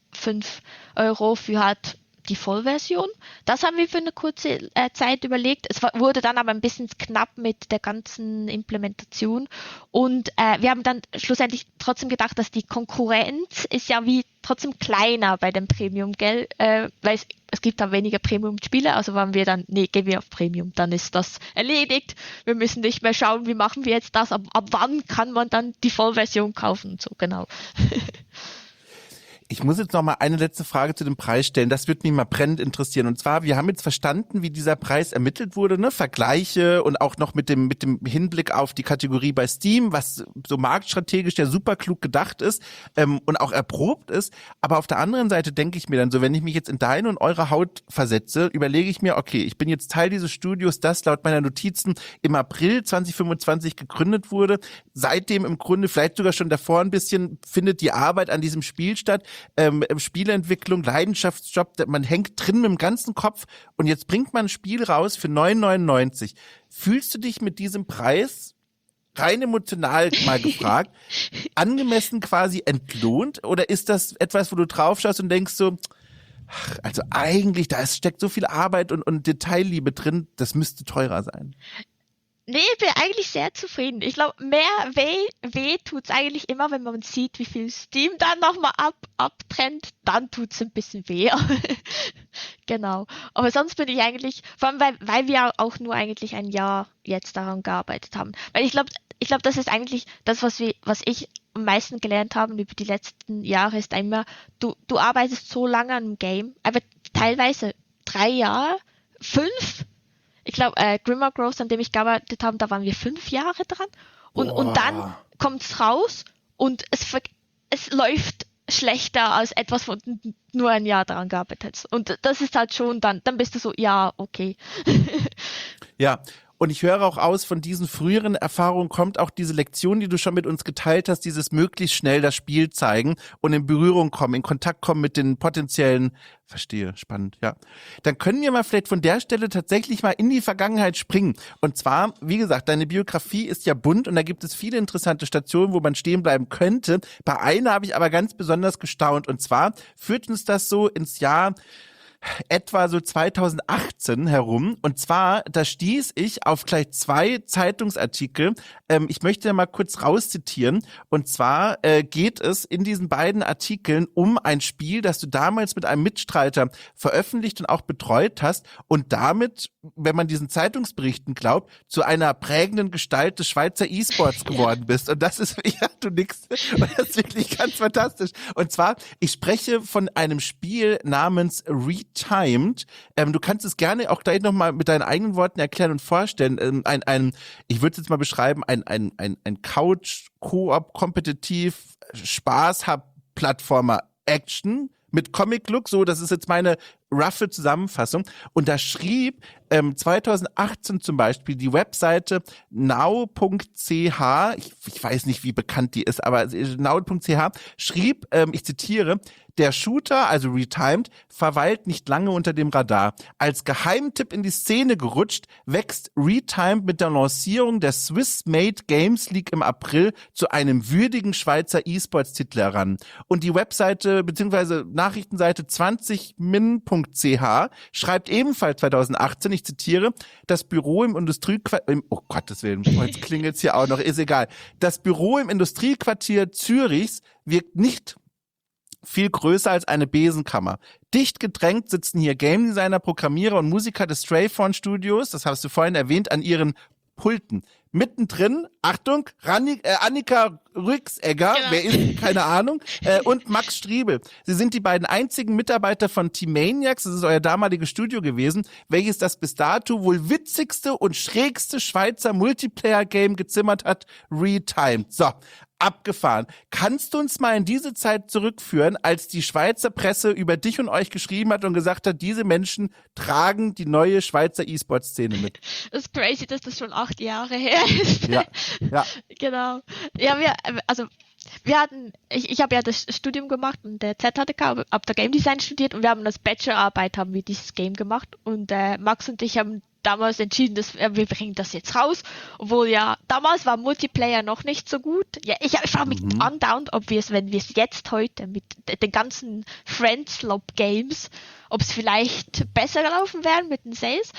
5 € für halt die Vollversion. Das haben wir für eine kurze Zeit überlegt. Es wurde dann aber ein bisschen knapp mit der ganzen Implementation und wir haben dann schlussendlich trotzdem gedacht, dass die Konkurrenz ist ja wie trotzdem kleiner bei dem Premium, gell? Weil es gibt da weniger Premium-Spiele, also waren wir dann, nee, gehen wir auf Premium, dann ist das erledigt. Wir müssen nicht mehr schauen, wie machen wir jetzt das, ab wann kann man dann die Vollversion kaufen und so, genau. Ich muss jetzt noch mal eine letzte Frage zu dem Preis stellen. Das würde mich mal brennend interessieren. Und zwar, wir haben jetzt verstanden, wie dieser Preis ermittelt wurde, ne? Vergleiche und auch noch mit dem Hinblick auf die Kategorie bei Steam, was so marktstrategisch ja super klug gedacht ist und auch erprobt ist. Aber auf der anderen Seite denke ich mir dann so, wenn ich mich jetzt in deine und eure Haut versetze, überlege ich mir, okay, ich bin jetzt Teil dieses Studios, das laut meiner Notizen im April 2025 gegründet wurde. Seitdem im Grunde, vielleicht sogar schon davor ein bisschen, findet die Arbeit an diesem Spiel statt. Spieleentwicklung, Leidenschaftsjob, man hängt drin mit dem ganzen Kopf und jetzt bringt man ein Spiel raus für 9,99. Fühlst du dich mit diesem Preis, rein emotional mal gefragt, angemessen quasi entlohnt oder ist das etwas, wo du drauf schaust und denkst so, also eigentlich, da steckt so viel Arbeit und Detailliebe drin, das müsste teurer sein? Nee, ich bin eigentlich sehr zufrieden. Ich glaube, mehr weh tut's eigentlich immer, wenn man sieht, wie viel Steam dann nochmal abtrennt, dann tut's ein bisschen weh. Genau. Aber sonst bin ich eigentlich, vor allem weil wir auch nur eigentlich ein Jahr jetzt daran gearbeitet haben. Weil ich glaube, das ist eigentlich das, was ich am meisten gelernt habe über die letzten Jahre, ist immer, du arbeitest so lange an einem Game, aber teilweise 3 Jahre, 5. Ich glaube, Grimmer Growth, an dem ich gearbeitet habe, da waren wir 5 Jahre dran. Und dann kommt's raus und es läuft schlechter als etwas, wo du nur ein Jahr daran gearbeitet hast. Und das ist halt schon, dann bist du so, ja, okay. Ja. Und ich höre auch aus, von diesen früheren Erfahrungen kommt auch diese Lektion, die du schon mit uns geteilt hast, dieses möglichst schnell das Spiel zeigen und in Berührung kommen, in Kontakt kommen mit den potenziellen, verstehe, spannend, ja. Dann können wir mal vielleicht von der Stelle tatsächlich mal in die Vergangenheit springen. Und zwar, wie gesagt, deine Biografie ist ja bunt und da gibt es viele interessante Stationen, wo man stehen bleiben könnte. Bei einer habe ich aber ganz besonders gestaunt und zwar führt uns das so ins Jahr etwa so 2018 herum. Und zwar, da stieß ich auf gleich 2 Zeitungsartikel. Ich möchte da mal kurz rauszitieren. Und zwar geht es in diesen beiden Artikeln um ein Spiel, das du damals mit einem Mitstreiter veröffentlicht und auch betreut hast und damit, wenn man diesen Zeitungsberichten glaubt, zu einer prägenden Gestalt des Schweizer E-Sports geworden bist. Und das ist, ja, du nix. Und das ist wirklich ganz fantastisch. Und zwar, ich spreche von einem Spiel namens Retimed. Du kannst es gerne auch gleich nochmal mit deinen eigenen Worten erklären und vorstellen. Ich würde es jetzt mal beschreiben, ein Couch-Koop-Kompetitiv Spaß-Plattformer-Action mit Comic-Look, so, das ist jetzt meine roughe Zusammenfassung. Und da schrieb 2018 zum Beispiel die Webseite now.ch, ich weiß nicht, wie bekannt die ist, aber now.ch schrieb, ich zitiere, der Shooter, also Retimed, verweilt nicht lange unter dem Radar. Als Geheimtipp in die Szene gerutscht, wächst Retimed mit der Lancierung der Swiss-Made Games League im April zu einem würdigen Schweizer E-Sports-Titel heran. Und die Webseite bzw. Nachrichtenseite 20min.ch schreibt ebenfalls 2018, ich zitiere, das Büro im Industriequartier, oh Gottes Willen, jetzt klingelt's hier auch noch, ist egal. Das Büro im Industriequartier Zürichs wirkt nicht viel größer als eine Besenkammer. Dicht gedrängt sitzen hier Game Designer, Programmierer und Musiker des Straythorn Studios, das hast du vorhin erwähnt, an ihren Pulten. Mittendrin, Achtung, Annika Rücksegger, genau. Wer ist, keine Ahnung, und Max Striebel. Sie sind die beiden einzigen Mitarbeiter von Teammaniacs, das ist euer damaliges Studio gewesen, welches das bis dato wohl witzigste und schrägste Schweizer Multiplayer-Game gezimmert hat, Retimed. So, abgefahren. Kannst du uns mal in diese Zeit zurückführen, als die Schweizer Presse über dich und euch geschrieben hat und gesagt hat, diese Menschen tragen die neue Schweizer E-Sport-Szene mit? Das ist crazy, dass das schon 8 Jahre her ist. Ja. Genau. Ja, wir hatten, ich habe ja das Studium gemacht und der ZHDK, hab da Game Design studiert und wir haben als Bachelorarbeit haben wir dieses Game gemacht und Max und ich haben damals entschieden, dass wir bringen das jetzt raus, obwohl ja, damals war Multiplayer noch nicht so gut. Ja, ich frage mich andauernd, wenn wir es jetzt heute mit den ganzen Friends-Lob-Games, ob es vielleicht besser gelaufen wäre mit den Sales.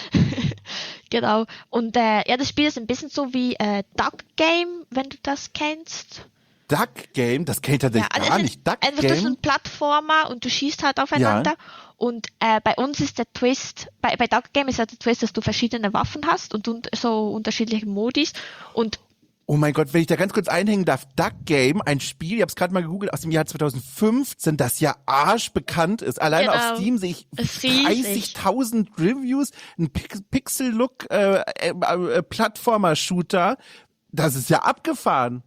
Genau. Und das Spiel ist ein bisschen so wie Duck Game, wenn du das kennst. Duck Game? Das kennt er gar nicht. Duck Game? Das ist ein Plattformer und du schießt halt aufeinander. Ja. Und bei uns ist der Twist, bei Duck Game ist ja der Twist, dass du verschiedene Waffen hast und so unterschiedliche Modis. Und Oh mein Gott, wenn ich da ganz kurz einhängen darf, Duck Game, ein Spiel, ich habe es gerade mal gegoogelt, aus dem Jahr 2015, das ja arschbekannt ist. Alleine auf Steam sehe ich 30.000 Reviews, ein Pixel-Look Plattformer-Shooter. Das ist ja abgefahren.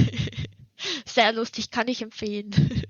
Sehr lustig, kann ich empfehlen.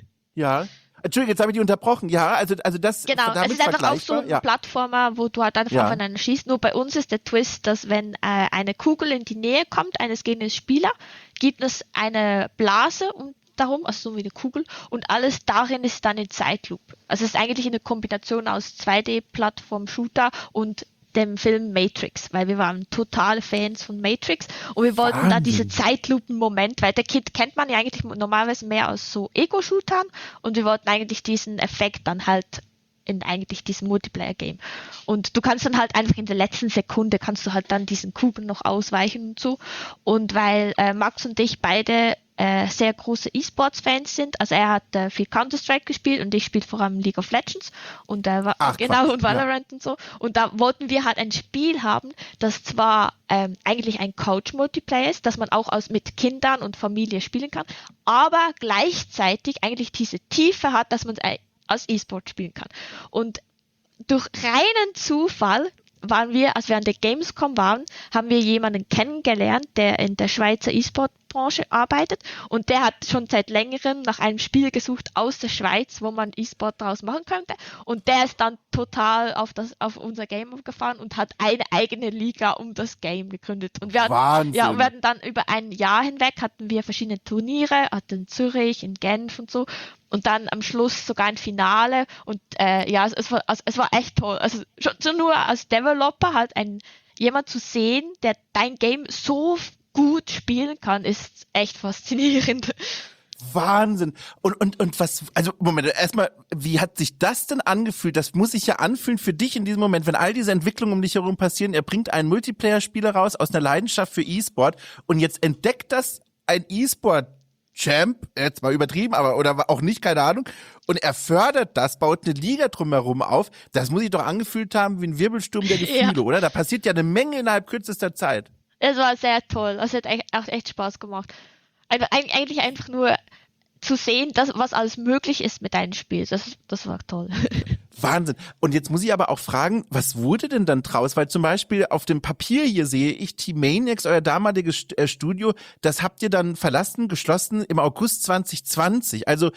Ja. Entschuldigung, jetzt habe ich die unterbrochen. Ja, also das genau, es ist einfach auch so ein Plattformer, wo du halt einfach aufeinander schießt. Nur bei uns ist der Twist, dass wenn eine Kugel in die Nähe kommt eines gegnerischen Spielers, gibt es eine Blase darum, also so wie eine Kugel, und alles darin ist dann in Zeitlupe. Also es ist eigentlich eine Kombination aus 2D-Plattform-Shooter und dem Film Matrix, weil wir waren totale Fans von Matrix und wir wollten da diese Zeitlupen-Moment, weil der Kid kennt man ja eigentlich normalerweise mehr aus so Ego-Shootern und wir wollten eigentlich diesen Effekt dann halt in eigentlich diesem Multiplayer-Game. Und du kannst dann halt einfach in der letzten Sekunde kannst du halt dann diesen Kugeln noch ausweichen und so. Und weil Max und ich beide sehr große E-Sports-Fans sind, also er hat viel Counter-Strike gespielt und ich spiele vor allem League of Legends und und Valorant und so. Und da wollten wir halt ein Spiel haben, das zwar eigentlich ein Couch-Multiplayer ist, dass man auch mit Kindern und Familie spielen kann, aber gleichzeitig eigentlich diese Tiefe hat, dass man es als E-Sport spielen kann. Und durch reinen Zufall waren wir, als wir an der Gamescom waren, haben wir jemanden kennengelernt, der in der Schweizer E-Sport-Branche arbeitet und der hat schon seit längerem nach einem Spiel gesucht aus der Schweiz, wo man E-Sport daraus machen könnte und der ist dann total auf unser Game gefahren und hat eine eigene Liga um das Game gegründet. Und wir hatten dann über ein Jahr hinweg hatten wir verschiedene Turniere, hatten in Zürich, in Genf und so. Und dann am Schluss sogar ein Finale und es war echt toll. Also schon nur als Developer halt jemand zu sehen, der dein Game so gut spielen kann, ist echt faszinierend. Wahnsinn. Und was, also Moment, erstmal, wie hat sich das denn angefühlt? Das muss sich ja anfühlen für dich in diesem Moment, wenn all diese Entwicklungen um dich herum passieren. Er bringt einen Multiplayer-Spieler raus aus einer Leidenschaft für E-Sport und jetzt entdeckt das ein E-Sport Champ, jetzt mal übertrieben, aber oder auch nicht, keine Ahnung. Und er fördert das, baut eine Liga drumherum auf. Das muss sich doch angefühlt haben wie ein Wirbelsturm der Gefühle, oder? Da passiert ja eine Menge innerhalb kürzester Zeit. Es war sehr toll. Es hat auch echt Spaß gemacht. Eigentlich einfach nur zu sehen, was alles möglich ist mit einem Spiel. Das war toll. Wahnsinn. Und jetzt muss ich aber auch fragen, was wurde denn dann draus? Weil zum Beispiel auf dem Papier hier sehe ich Team Maniacs, euer damaliges Studio, das habt ihr dann geschlossen im August 2020. Also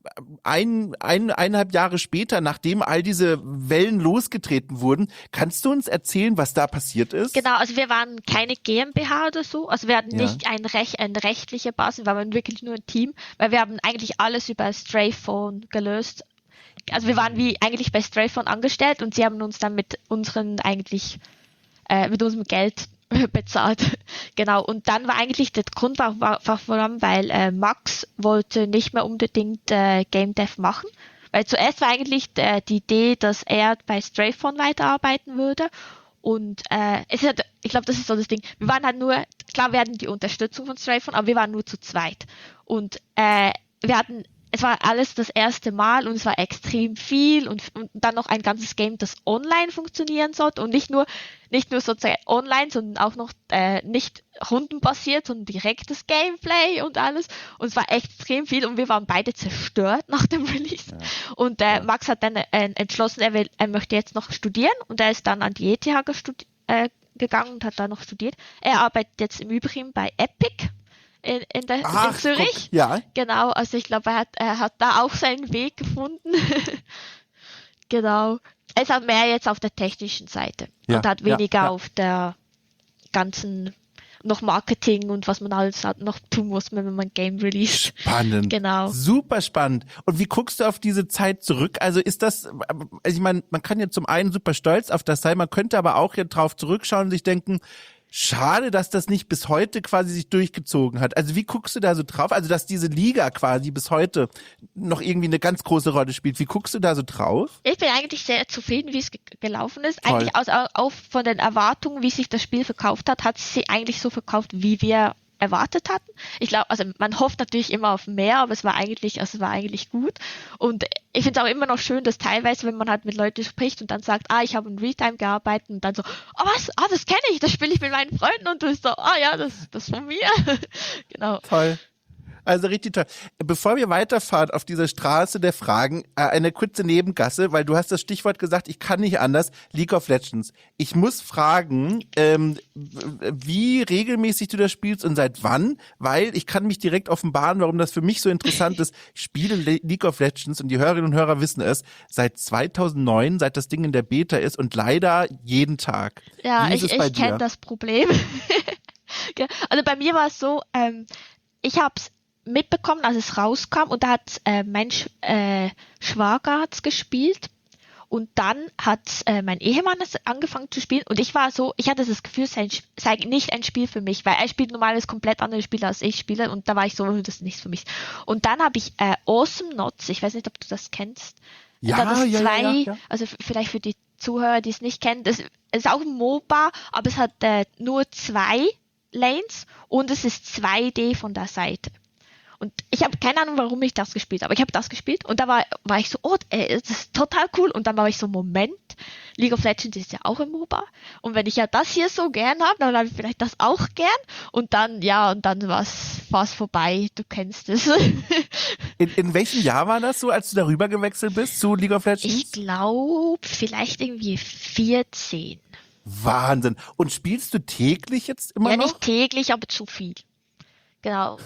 eineinhalb Jahre später, nachdem all diese Wellen losgetreten wurden. Kannst du uns erzählen, was da passiert ist? Genau, also wir waren keine GmbH oder so, also wir hatten nicht eine rechtliche Basis, wir waren wirklich nur ein Team, weil wir haben eigentlich alles über Strayphone gelöst. Also wir waren wie eigentlich bei Strayphone angestellt und sie haben uns dann mit unserem Geld bezahlt. Genau. Und dann war eigentlich der Grund war vor allem, weil Max wollte nicht mehr unbedingt Game Dev machen. Weil zuerst war eigentlich die Idee, dass er bei Strayphone weiterarbeiten würde. Und ich glaube, das ist so das Ding. Wir waren halt nur, klar, wir hatten die Unterstützung von Strayphone, aber wir waren nur zu zweit. Und es war alles das erste Mal und es war extrem viel und dann noch ein ganzes Game, das online funktionieren sollte und nicht nur sozusagen online, sondern auch noch nicht rundenbasiert, sondern direktes Gameplay und alles. Und es war extrem viel und wir waren beide zerstört nach dem Release. Ja. Und Max hat dann entschlossen, er möchte jetzt noch studieren und er ist dann an die ETH gegangen und hat da noch studiert. Er arbeitet jetzt im Übrigen bei Epic. In Zürich. Guck, ja. Genau, also ich glaube, er hat da auch seinen Weg gefunden. Genau. Er ist halt mehr jetzt auf der technischen Seite und hat weniger auf der ganzen noch Marketing und was man alles halt noch tun muss, wenn man ein Game release. Spannend. Genau. Super spannend. Und wie guckst du auf diese Zeit zurück? Also ist das, ich meine, man kann ja zum einen super stolz auf das sein, man könnte aber auch hier drauf zurückschauen und sich denken, schade, dass das nicht bis heute quasi sich durchgezogen hat. Also wie guckst du da so drauf? Also dass diese Liga quasi bis heute noch irgendwie eine ganz große Rolle spielt. Wie guckst du da so drauf? Ich bin eigentlich sehr zufrieden, wie es gelaufen ist. Toll. Eigentlich auch von den Erwartungen, wie sich das Spiel verkauft hat, hat es sich eigentlich so verkauft, wie wir erwartet hatten. Ich glaube, also man hofft natürlich immer auf mehr, aber es war eigentlich gut. Und ich finde es auch immer noch schön, dass teilweise, wenn man halt mit Leuten spricht und dann sagt, ich habe in Realtime gearbeitet und dann so, was? Das kenne ich, das spiele ich mit meinen Freunden und du bist so, ja, das von mir. Genau. Toll. Also richtig toll. Bevor wir weiterfahren auf dieser Straße der Fragen, eine kurze Nebengasse, weil du hast das Stichwort gesagt, ich kann nicht anders, League of Legends. Ich muss fragen, wie regelmäßig du das spielst und seit wann, weil ich kann mich direkt offenbaren, warum das für mich so interessant ist. Ich spiele League of Legends und die Hörerinnen und Hörer wissen es, seit 2009, seit das Ding in der Beta ist und leider jeden Tag. Ja, ich kenne das Problem. Also bei mir war es so, ich habe es mitbekommen, als es rauskam und da hat mein Schwager hat's gespielt und dann hat mein Ehemann es angefangen zu spielen und ich hatte das Gefühl, es sei nicht ein Spiel für mich, weil er spielt normales komplett andere Spiele als ich spiele und da war ich so, das ist nichts für mich. Und dann habe ich Awesome Nots, ich weiß nicht, ob du das kennst. Ja. Also vielleicht für die Zuhörer, die es nicht kennen, das ist auch ein MOBA, aber es hat nur 2 Lanes und es ist 2D von der Seite. Und ich habe keine Ahnung, warum ich das gespielt habe. Ich habe das gespielt und da war ich so, das ist total cool. Und dann war ich so, Moment, League of Legends ist ja auch im MOBA. Und wenn ich ja das hier so gern habe, dann habe ich vielleicht das auch gern. Und dann war es vorbei. Du kennst es. In welchem Jahr war das so, als du darüber gewechselt bist zu League of Legends? Ich glaube, vielleicht irgendwie 14. Wahnsinn. Und spielst du täglich jetzt immer noch? Ja, nicht täglich, aber zu viel. Genau.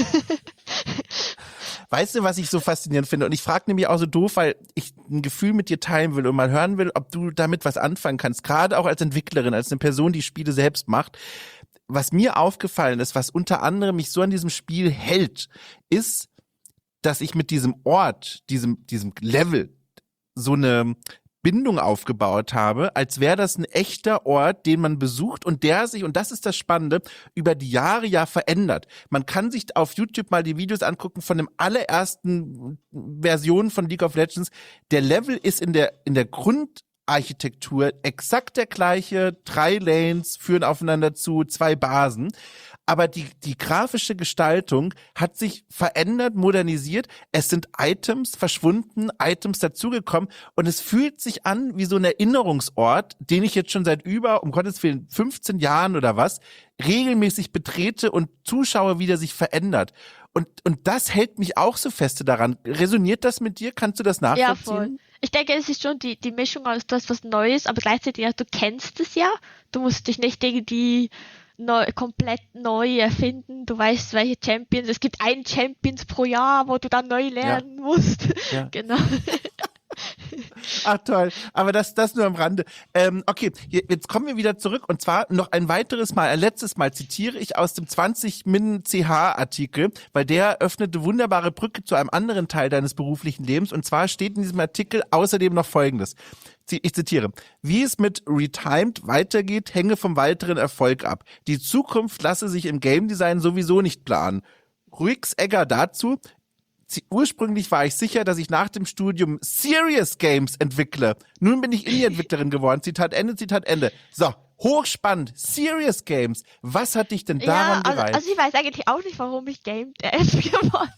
Weißt du, was ich so faszinierend finde? Und ich frage nämlich auch so doof, weil ich ein Gefühl mit dir teilen will und mal hören will, ob du damit was anfangen kannst. Gerade auch als Entwicklerin, als eine Person, die Spiele selbst macht. Was mir aufgefallen ist, was unter anderem mich so an diesem Spiel hält, ist, dass ich mit diesem Ort, diesem Level, so eine Bindung aufgebaut habe, als wäre das ein echter Ort, den man besucht und der sich, und das ist das Spannende, über die Jahre ja verändert. Man kann sich auf YouTube mal die Videos angucken von dem allerersten Version von League of Legends. Der Level ist in der Grundarchitektur exakt der gleiche, 3 Lanes führen aufeinander zu, 2 Basen. Aber die grafische Gestaltung hat sich verändert, modernisiert. Es sind Items verschwunden, Items dazugekommen und es fühlt sich an wie so ein Erinnerungsort, den ich jetzt schon seit um Gottes Willen, 15 Jahren oder was, regelmäßig betrete und zuschaue, wie der sich verändert. Und das hält mich auch so feste daran. Resoniert das mit dir? Kannst du das nachvollziehen? Ja, voll. Ich denke, es ist schon die Mischung aus das, was Neues, aber gleichzeitig du kennst es ja. Du musst dich nicht irgendwie komplett neu erfinden. Du weißt, welche Champions. Es gibt einen Champions pro Jahr, wo du dann neu lernen musst. Ja. Genau. Ach toll, aber das nur am Rande. Okay, jetzt kommen wir wieder zurück und zwar noch ein letztes Mal zitiere ich aus dem 20min-CH-Artikel, weil der öffnete wunderbare Brücke zu einem anderen Teil deines beruflichen Lebens und zwar steht in diesem Artikel außerdem noch Folgendes. Ich zitiere, wie es mit Retimed weitergeht, hänge vom weiteren Erfolg ab. Die Zukunft lasse sich im Game Design sowieso nicht planen. Ruiz-Egger dazu, ursprünglich war ich sicher, dass ich nach dem Studium Serious Games entwickle. Nun bin ich Indie-Entwicklerin geworden. Zitat Ende, Zitat Ende. So, hochspannend. Serious Games. Was hat dich denn daran gereizt? Also ich weiß eigentlich auch nicht, warum ich Game Dev geworden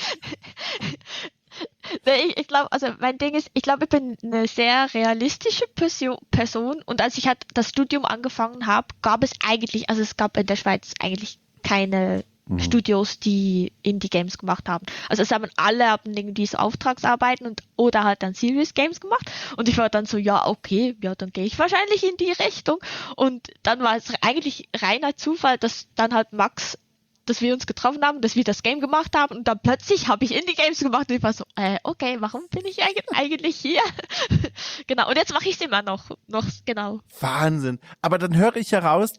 Ich glaube, also mein Ding ist, ich glaube, ich bin eine sehr realistische Person und als ich halt das Studium angefangen habe, es gab in der Schweiz eigentlich keine Studios, die Indie-Games gemacht haben. Also alle haben irgendwie so Auftragsarbeiten oder halt dann Serious Games gemacht und ich war dann so, dann gehe ich wahrscheinlich in die Richtung und dann war es eigentlich reiner Zufall, dass dann halt dass wir uns getroffen haben, dass wir das Game gemacht haben und dann plötzlich habe ich Indie-Games gemacht und ich war so, okay, warum bin ich eigentlich hier? Genau, und jetzt mache ich es immer noch, genau. Wahnsinn. Aber dann höre ich heraus,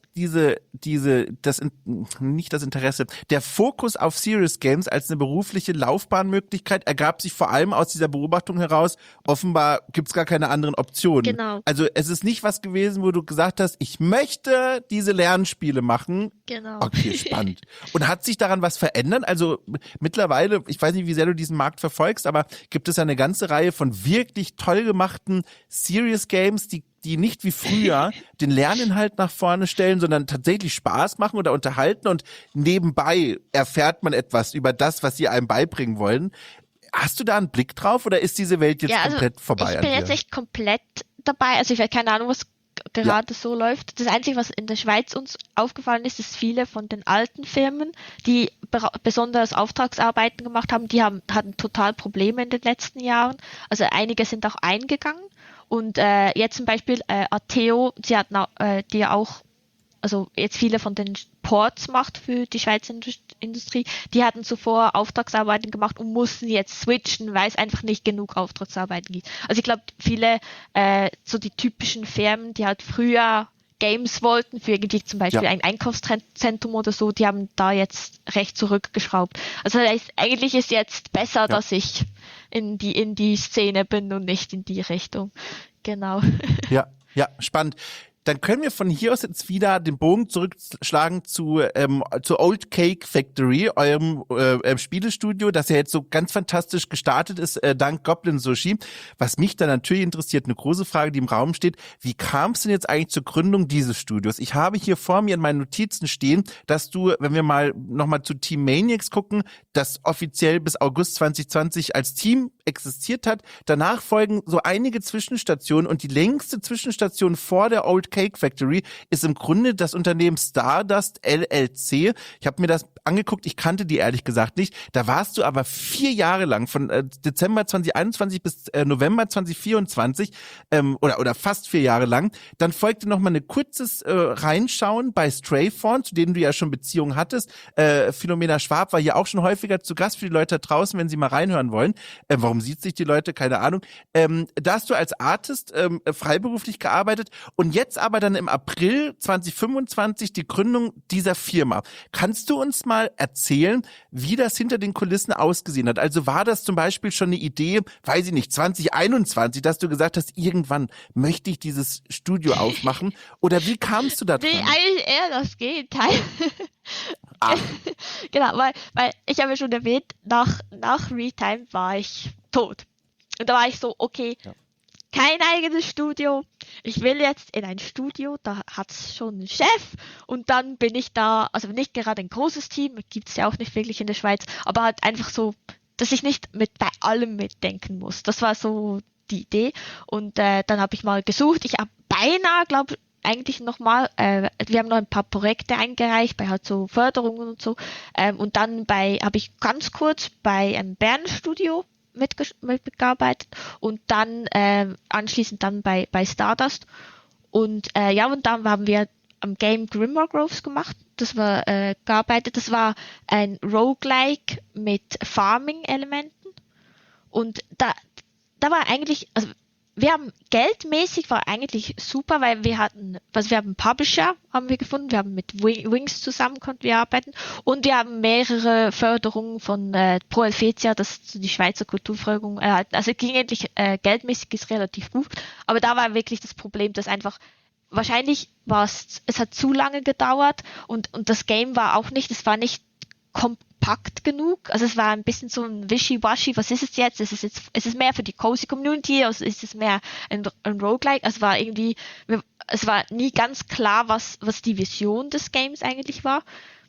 nicht das Interesse, der Fokus auf Serious Games als eine berufliche Laufbahnmöglichkeit ergab sich vor allem aus dieser Beobachtung heraus, offenbar gibt es gar keine anderen Optionen. Genau. Also es ist nicht was gewesen, wo du gesagt hast, ich möchte diese Lernspiele machen. Genau. Okay, spannend. Und hat sich daran was verändert? Also mittlerweile, ich weiß nicht, wie sehr du diesen Markt verfolgst, aber gibt es eine ganze Reihe von wirklich toll gemachten Serious Games, die die nicht wie früher den Lerninhalt nach vorne stellen, sondern tatsächlich Spaß machen oder unterhalten und nebenbei erfährt man etwas über das, was sie einem beibringen wollen. Hast du da einen Blick drauf oder ist diese Welt jetzt komplett vorbei? Ich bin jetzt nicht komplett dabei, also ich habe keine Ahnung, was gerade so läuft. Das Einzige, was in der Schweiz uns aufgefallen ist, ist viele von den alten Firmen, die besonders Auftragsarbeiten gemacht haben, hatten total Probleme in den letzten Jahren. Also einige sind auch eingegangen. Und jetzt zum Beispiel Atheo, sie hatten die ja auch, also jetzt viele von den Ports macht für die Schweizer Industrie, die hatten zuvor Auftragsarbeiten gemacht und mussten jetzt switchen, weil es einfach nicht genug Auftragsarbeiten gibt. Also ich glaube, viele so die typischen Firmen, die halt früher Games wollten, für irgendwie zum Beispiel ein Einkaufszentrum oder so, die haben da jetzt recht zurückgeschraubt. Also das heißt, eigentlich ist jetzt besser, dass ich in die Szene bin und nicht in die Richtung. Genau. Ja, spannend. Dann können wir von hier aus jetzt wieder den Bogen zurückschlagen zu Old Cake Factory, eurem Spielestudio, das ja jetzt so ganz fantastisch gestartet ist, dank Goblin Sushi. Was mich dann natürlich interessiert, eine große Frage, die im Raum steht, wie kam es denn jetzt eigentlich zur Gründung dieses Studios? Ich habe hier vor mir in meinen Notizen stehen, dass du, wenn wir mal nochmal zu Team Maniacs gucken, das offiziell bis August 2020 als Team existiert hat. Danach folgen so einige Zwischenstationen und die längste Zwischenstation vor der Old Cake Factory ist im Grunde das Unternehmen Stardust LLC. Ich habe mir das angeguckt, ich kannte die ehrlich gesagt nicht. Da warst du aber 4 Jahre lang, von Dezember 2021 bis November 2024 oder fast 4 Jahre lang. Dann folgte noch mal ein kurzes Reinschauen bei Straythorn, zu denen du ja schon Beziehungen hattest. Philomena Schwab war hier auch schon häufiger zu Gast für die Leute da draußen, wenn sie mal reinhören wollen. Warum sieht sich die Leute? Keine Ahnung. Da hast du als Artist freiberuflich gearbeitet und jetzt aber dann im April 2025 die Gründung dieser Firma. Kannst du uns mal erzählen, wie das hinter den Kulissen ausgesehen hat? Also war das zum Beispiel schon eine Idee, weiß ich nicht, 2021, dass du gesagt hast, irgendwann möchte ich dieses Studio aufmachen? Oder wie kamst du da dran? Nee, eigentlich eher das Gegenteil. Genau, weil ich habe ja schon erwähnt, nach Retime war ich tot. Und da war ich so, okay, kein eigenes Studio. Ich will jetzt in ein Studio, da hat's schon einen Chef und dann bin ich da, also nicht gerade ein großes Team, gibt's ja auch nicht wirklich in der Schweiz, aber halt einfach so, dass ich nicht bei allem mitdenken muss. Das war so die Idee und dann habe ich mal gesucht. Ich habe beinahe, glaube eigentlich nochmal, wir haben noch ein paar Projekte eingereicht, bei halt so Förderungen und so. Und dann habe ich ganz kurz bei einem Bernstudio mitgearbeitet und dann anschließend dann bei Stardust. Und und dann haben wir am Game Grimmer Groves gemacht. Das war gearbeitet. Das war ein Roguelike mit Farming-Elementen. Und da war eigentlich, also wir haben geldmäßig war eigentlich super, weil wir haben einen Publisher haben wir gefunden, wir haben mit Wings zusammen konnten wir arbeiten und wir haben mehrere Förderungen von Pro Helvetia, das ist die Schweizer Kulturförderung erhalten. Also ging endlich geldmäßig ist relativ gut, aber da war wirklich das Problem, dass einfach wahrscheinlich es hat zu lange gedauert und das Game war auch nicht, es war nicht kompakt genug. Also es war ein bisschen so ein Wishy-Washy. Was ist es jetzt? Ist es mehr für die Cozy Community? Also ist es mehr ein Roguelike? Also es war nie ganz klar, was die Vision des Games eigentlich war.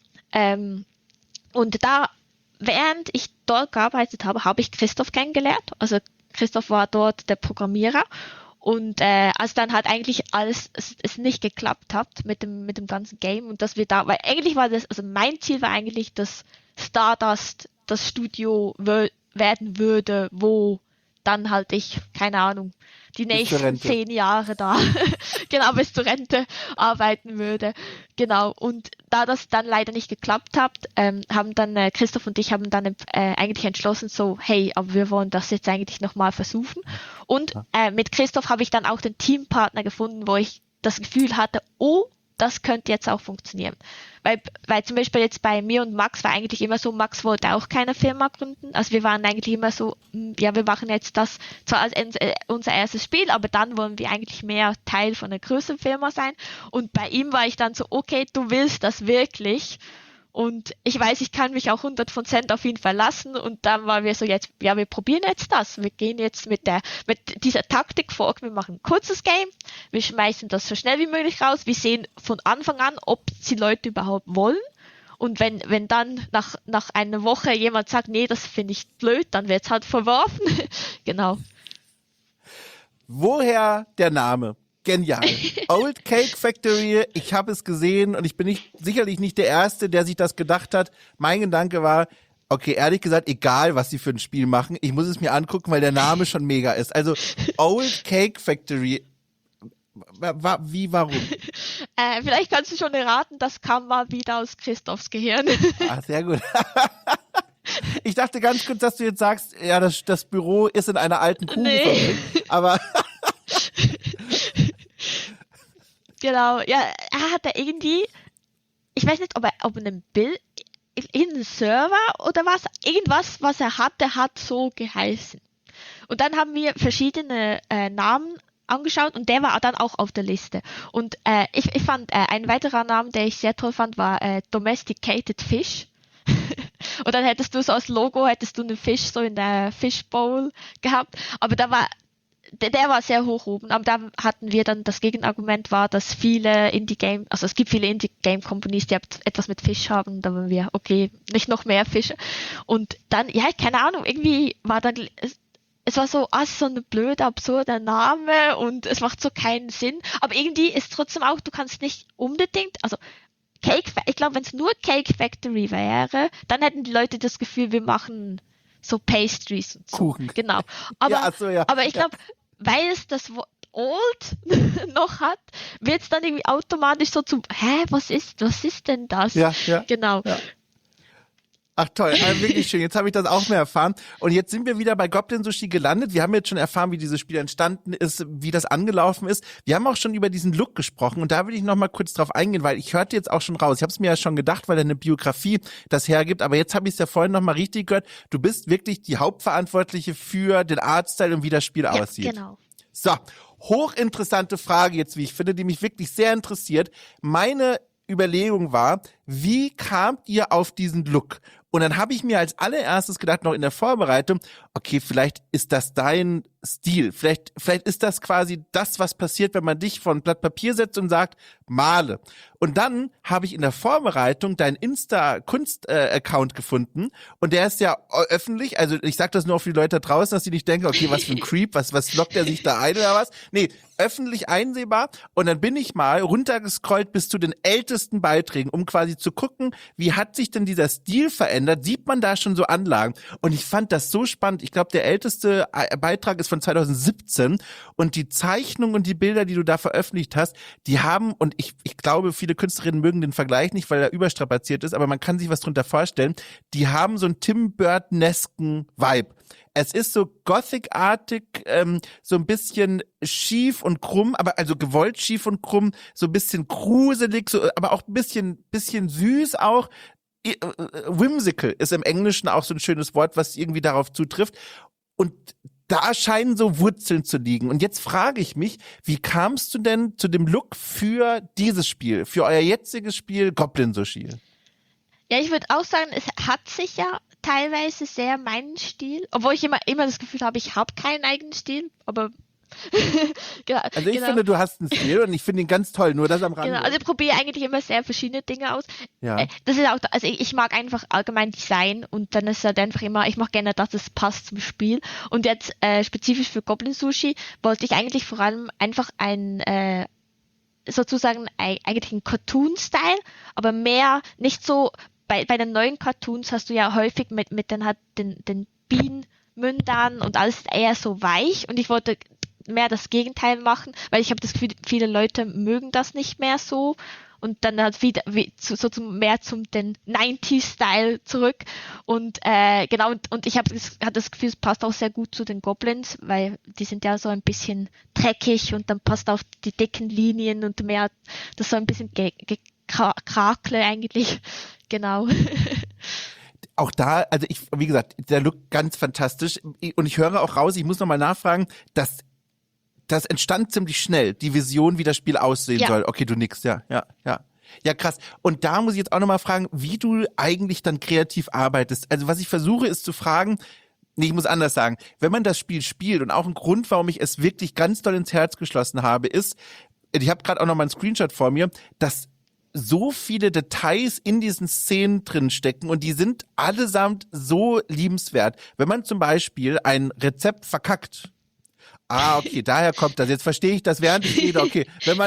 Und während ich dort gearbeitet habe, habe ich Christoph kennengelernt. Also Christoph war dort der Programmierer. Und als dann halt eigentlich es nicht geklappt hat mit dem ganzen Game und dass wir weil eigentlich war das, also mein Ziel war eigentlich, dass Stardust das Studio werden würde, wo dann halt ich, keine Ahnung, die nächsten 10 Jahre da, genau, bis zur Rente arbeiten würde. Genau, und da das dann leider nicht geklappt hat, haben dann Christoph und ich haben dann eigentlich entschlossen, so, hey, aber wir wollen das jetzt eigentlich nochmal versuchen. Und mit Christoph habe ich dann auch den Teampartner gefunden, wo ich das Gefühl hatte, oh, das könnte jetzt auch funktionieren. Weil zum Beispiel jetzt bei mir und Max war eigentlich immer so, Max wollte auch keine Firma gründen. Also wir waren eigentlich immer so, ja, wir machen jetzt das zwar als unser erstes Spiel, aber dann wollen wir eigentlich mehr Teil von einer größeren Firma sein. Und bei ihm war ich dann so, okay, du willst das wirklich. Und ich weiß, ich kann mich auch 100% auf ihn verlassen. Und dann waren wir so jetzt, ja, wir probieren jetzt das. Wir gehen jetzt mit dieser Taktik vor. Wir machen ein kurzes Game. Wir schmeißen das so schnell wie möglich raus. Wir sehen von Anfang an, ob die Leute überhaupt wollen. Und wenn dann nach einer Woche jemand sagt, nee, das finde ich blöd, dann wird's halt verworfen. Genau. Woher der Name? Genial. Old Cake Factory, ich habe es gesehen und ich bin sicherlich nicht der Erste, der sich das gedacht hat. Mein Gedanke war, okay, ehrlich gesagt, egal, was sie für ein Spiel machen, ich muss es mir angucken, weil der Name schon mega ist. Also Old Cake Factory, warum? Vielleicht kannst du schon erraten, das kam mal wieder aus Christophs Gehirn. Ah, sehr gut. Ich dachte ganz kurz, dass du jetzt sagst, ja, das Büro ist in einer alten Kuchenfabrik, aber... Genau, ja, er hatte irgendwie, ich weiß nicht, ob ein Bild, irgendein Server oder irgendwas, was er hatte, hat so geheißen. Und dann haben wir verschiedene Namen angeschaut und der war dann auch auf der Liste. Und ich fand, ein weiterer Name, der ich sehr toll fand, war Domesticated Fish. Und dann hättest du so als Logo, einen Fisch so in der Fishbowl gehabt. Aber der war sehr hoch oben, aber da hatten wir dann das Gegenargument war, dass es gibt viele Indie-Game-Companies, die etwas mit Fisch haben, da waren wir, okay, nicht noch mehr Fische. Und dann, ja, keine Ahnung, irgendwie war dann, es war so, so ein blöder, absurder Name und es macht so keinen Sinn, aber irgendwie ist trotzdem auch, du kannst nicht unbedingt, also ich glaube, wenn es nur Cake Factory wäre, dann hätten die Leute das Gefühl, wir machen so Pastries und so. Kuchen. Genau. Aber, ja. aber ich glaube, weil es das Wort Old noch hat, wird es dann irgendwie automatisch so zum, was ist denn das? Ja. Genau. Ja. Ach toll, wirklich schön. Jetzt habe ich das auch mehr erfahren. Und jetzt sind wir wieder bei Goblin Sushi gelandet. Wir haben jetzt schon erfahren, wie dieses Spiel entstanden ist, wie das angelaufen ist. Wir haben auch schon über diesen Look gesprochen und da will ich noch mal kurz drauf eingehen, weil ich hörte jetzt auch schon raus. Ich habe es mir ja schon gedacht, weil deine Biografie das hergibt, aber jetzt habe ich es ja vorhin noch mal richtig gehört. Du bist wirklich die Hauptverantwortliche für den Artstyle und wie das Spiel aussieht. Genau. So, hochinteressante Frage jetzt, wie ich finde, die mich wirklich sehr interessiert. Meine Überlegung war, wie kamt ihr auf diesen Look? Und dann habe ich mir als allererstes gedacht, noch in der Vorbereitung, okay, vielleicht ist das dein Stil. Vielleicht ist das quasi das, was passiert, wenn man dich vor ein Blatt Papier setzt und sagt, male. Und dann habe ich in der Vorbereitung deinen Insta-Kunst-Account gefunden und der ist ja öffentlich, also ich sage das nur für die Leute da draußen, dass die nicht denken, okay, was für ein Creep, was lockt er sich da ein oder was? Nee, öffentlich einsehbar und dann bin ich mal runtergescrollt bis zu den ältesten Beiträgen, um quasi zu gucken, wie hat sich denn dieser Stil verändert, sieht man da schon so Anlagen und ich fand das so spannend, ich glaube, der älteste Beitrag ist von 2017 und die Zeichnung und die Bilder, die du da veröffentlicht hast, die haben, und ich glaube, viele Künstlerinnen mögen den Vergleich nicht, weil er überstrapaziert ist, aber man kann sich was drunter vorstellen, die haben so einen Tim Burton-esken Vibe. Es ist so Gothic-artig, so ein bisschen schief und krumm, aber also gewollt schief und krumm, so ein bisschen gruselig, so, aber auch ein bisschen süß auch. Whimsical ist im Englischen auch so ein schönes Wort, was irgendwie darauf zutrifft. Und da scheinen so Wurzeln zu liegen. Und jetzt frage ich mich, wie kamst du denn zu dem Look für dieses Spiel, für euer jetziges Spiel Goblin Sushi? Ja, ich würde auch sagen, es hat sich ja teilweise sehr meinen Stil, obwohl ich immer das Gefühl habe, ich habe keinen eigenen Stil, aber genau, also ich finde, du hast einen Stil und ich finde ihn ganz toll, nur das am Rande. Genau, also ich probiere eigentlich immer sehr verschiedene Dinge aus. Ja. Das ist auch, also ich mag einfach allgemein Design und dann ist halt einfach immer, ich mag gerne, dass es passt zum Spiel. Und jetzt spezifisch für Goblin Sushi wollte ich eigentlich vor allem einfach sozusagen eigentlich ein Cartoon-Style, aber mehr nicht so, bei den neuen Cartoons hast du ja häufig mit den Bienenmündern und alles eher so weich und ich wollte mehr das Gegenteil machen, weil ich habe das Gefühl, viele Leute mögen das nicht mehr so und dann halt wieder mehr zum den 90s-Style zurück und genau und ich hatte das Gefühl, es passt auch sehr gut zu den Goblins, weil die sind ja so ein bisschen dreckig und dann passt auch die dicken Linien und mehr das so ein bisschen Krakle eigentlich, genau. Auch da, also wie gesagt, der Look ganz fantastisch und ich höre auch raus, ich muss nochmal nachfragen, das entstand ziemlich schnell, die Vision, wie das Spiel aussehen soll. Okay, du nix, ja. Ja, krass. Und da muss ich jetzt auch nochmal fragen, wie du eigentlich dann kreativ arbeitest. Also was ich versuche ist zu fragen, nee, ich muss anders sagen, wenn man das Spiel spielt und auch ein Grund, warum ich es wirklich ganz doll ins Herz geschlossen habe, ist, ich habe gerade auch noch mal einen Screenshot vor mir, dass so viele Details in diesen Szenen drin stecken und die sind allesamt so liebenswert. Wenn man zum Beispiel ein Rezept verkackt, okay, daher kommt das. Jetzt verstehe ich das, während ich rede. Okay,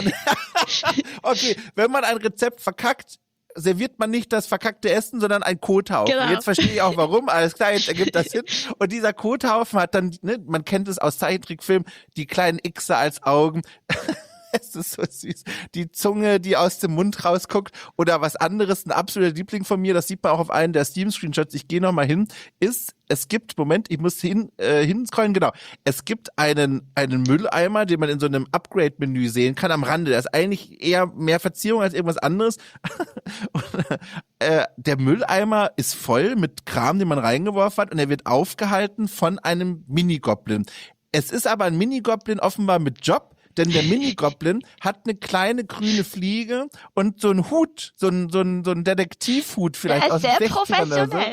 wenn man ein Rezept verkackt, serviert man nicht das verkackte Essen, sondern ein Kothaufen. Genau. Jetzt verstehe ich auch warum. Alles klar, jetzt ergibt das Sinn. Und dieser Kothaufen hat dann, ne, man kennt es aus Zeichentrickfilmen, die kleinen Xe als Augen. Es ist so süß. Die Zunge, die aus dem Mund rausguckt. Oder was anderes, ein absoluter Liebling von mir, das sieht man auch auf einen der Steam-Screenshots, ich gehe nochmal hin, es gibt, Moment, ich muss hinscrollen, genau. Es gibt einen Mülleimer, den man in so einem Upgrade-Menü sehen kann am Rande. Der ist eigentlich eher mehr Verzierung als irgendwas anderes. Und, der Mülleimer ist voll mit Kram, den man reingeworfen hat und er wird aufgehalten von einem Mini-Goblin. Es ist aber ein Mini-Goblin offenbar mit Job, denn der Mini-Goblin hat eine kleine grüne Fliege und so einen Hut, so einen Detektivhut vielleicht aus den 60ern oder so.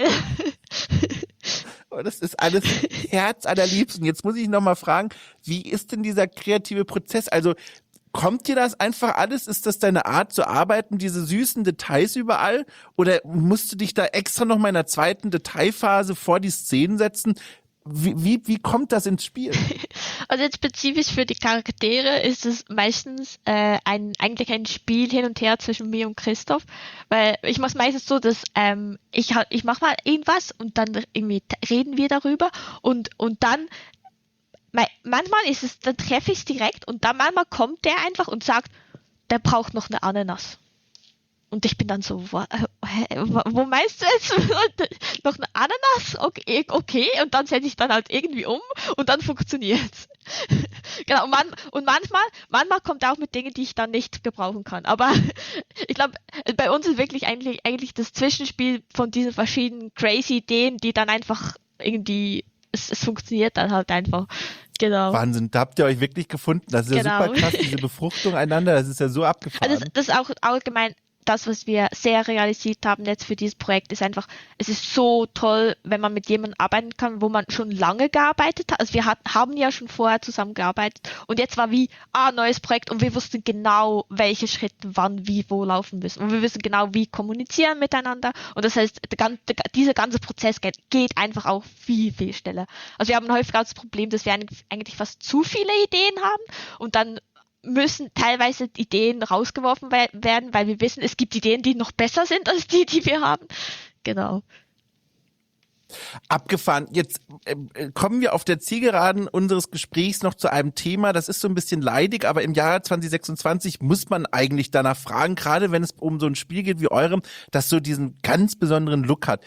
Und das ist alles Herz allerliebsten. Jetzt muss ich noch mal fragen, wie ist denn dieser kreative Prozess? Also kommt dir das einfach alles? Ist das deine Art zu arbeiten, diese süßen Details überall? Oder musst du dich da extra noch mal in einer zweiten Detailphase vor die Szenen setzen? Wie kommt das ins Spiel? Also jetzt spezifisch für die Charaktere ist es meistens eigentlich ein Spiel hin und her zwischen mir und Christoph, weil ich mache es meistens so, dass ich mache mal irgendwas und dann irgendwie reden wir darüber und dann manchmal ist es, dann treffe ich es direkt und dann manchmal kommt der einfach und sagt, der braucht noch eine Ananas. Und ich bin dann so, wo meinst du jetzt? Noch eine Ananas? Okay. Und dann setze ich dann halt irgendwie um und dann funktioniert's. Genau. Und manchmal kommt er auch mit Dingen, die ich dann nicht gebrauchen kann. Aber ich glaube, bei uns ist wirklich eigentlich das Zwischenspiel von diesen verschiedenen crazy Ideen, die dann einfach irgendwie, es funktioniert dann halt einfach. Genau. Wahnsinn, da habt ihr euch wirklich gefunden. Das ist ja super krass, diese Befruchtung einander, das ist ja so abgefahren. Also das ist auch allgemein das, was wir sehr realisiert haben jetzt für dieses Projekt, ist einfach, es ist so toll, wenn man mit jemandem arbeiten kann, wo man schon lange gearbeitet hat. Also wir haben ja schon vorher zusammengearbeitet und jetzt war wie, neues Projekt und wir wussten genau, welche Schritte wann, wie, wo laufen müssen. Und wir wissen genau, wie kommunizieren miteinander. Und das heißt, dieser ganze Prozess geht einfach auch viel, viel schneller. Also wir haben häufig auch das Problem, dass wir eigentlich fast zu viele Ideen haben und dann müssen teilweise Ideen rausgeworfen werden, weil wir wissen, es gibt Ideen, die noch besser sind als die wir haben. Genau. Abgefahren. Jetzt kommen wir auf der Zielgeraden unseres Gesprächs noch zu einem Thema, das ist so ein bisschen leidig, aber im Jahr 2026 muss man eigentlich danach fragen, gerade wenn es um so ein Spiel geht wie eurem, das so diesen ganz besonderen Look hat.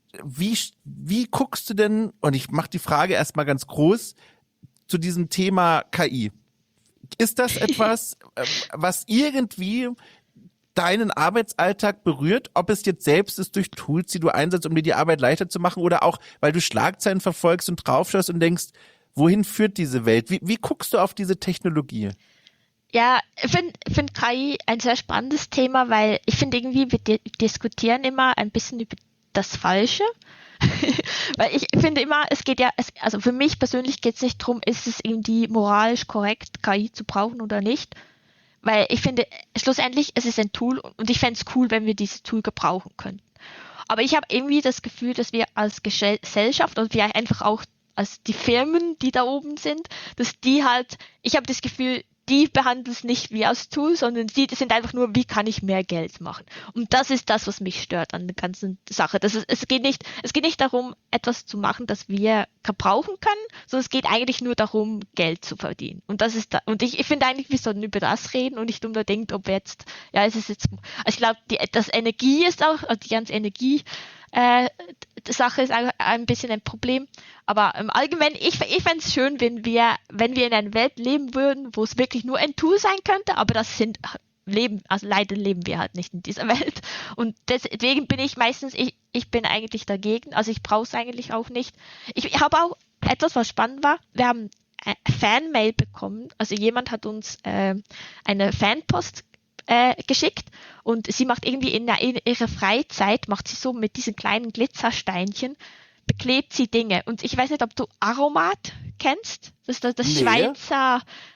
Wie guckst du denn, und ich mache die Frage erstmal ganz groß, zu diesem Thema KI? Ist das etwas, was irgendwie deinen Arbeitsalltag berührt, ob es jetzt selbst ist durch Tools, die du einsetzt, um dir die Arbeit leichter zu machen oder auch, weil du Schlagzeilen verfolgst und draufschaust und denkst, wohin führt diese Welt? Wie guckst du auf diese Technologie? Ja, ich find KI ein sehr spannendes Thema, weil ich finde irgendwie, wir diskutieren immer ein bisschen über das Falsche. Weil ich finde immer, also für mich persönlich geht es nicht darum, ist es irgendwie moralisch korrekt, KI zu brauchen oder nicht. Weil ich finde, schlussendlich, es ist ein Tool und ich fände es cool, wenn wir dieses Tool gebrauchen könnten. Aber ich habe irgendwie das Gefühl, dass wir als Gesellschaft und wir einfach auch als die Firmen, die da oben sind, dass die halt, ich habe das Gefühl, die behandeln es nicht wie als Tool, sondern die sind einfach nur, wie kann ich mehr Geld machen? Und das ist das, was mich stört an der ganzen Sache. Es geht nicht darum, etwas zu machen, das wir gebrauchen können, sondern es geht eigentlich nur darum, Geld zu verdienen. Und und ich finde eigentlich, wir sollten über das reden und nicht unbedingt, ob jetzt, also ich glaube, das Energie ist auch, also die ganze Energie, die Sache ist ein bisschen ein Problem. Aber im Allgemeinen, ich fände es schön, wenn wir in einer Welt leben würden, wo es wirklich nur ein Tool sein könnte, aber also leider leben wir halt nicht in dieser Welt. Und deswegen bin ich meistens, ich bin eigentlich dagegen, also ich brauche es eigentlich auch nicht. Ich habe auch etwas, was spannend war. Wir haben Fanmail bekommen, also jemand hat uns eine Fanpost geschickt und sie macht irgendwie in ihrer Freizeit, macht sie so mit diesen kleinen Glitzersteinchen, beklebt sie Dinge. Und ich weiß nicht, ob du Aromat kennst. Das ist das Schweizer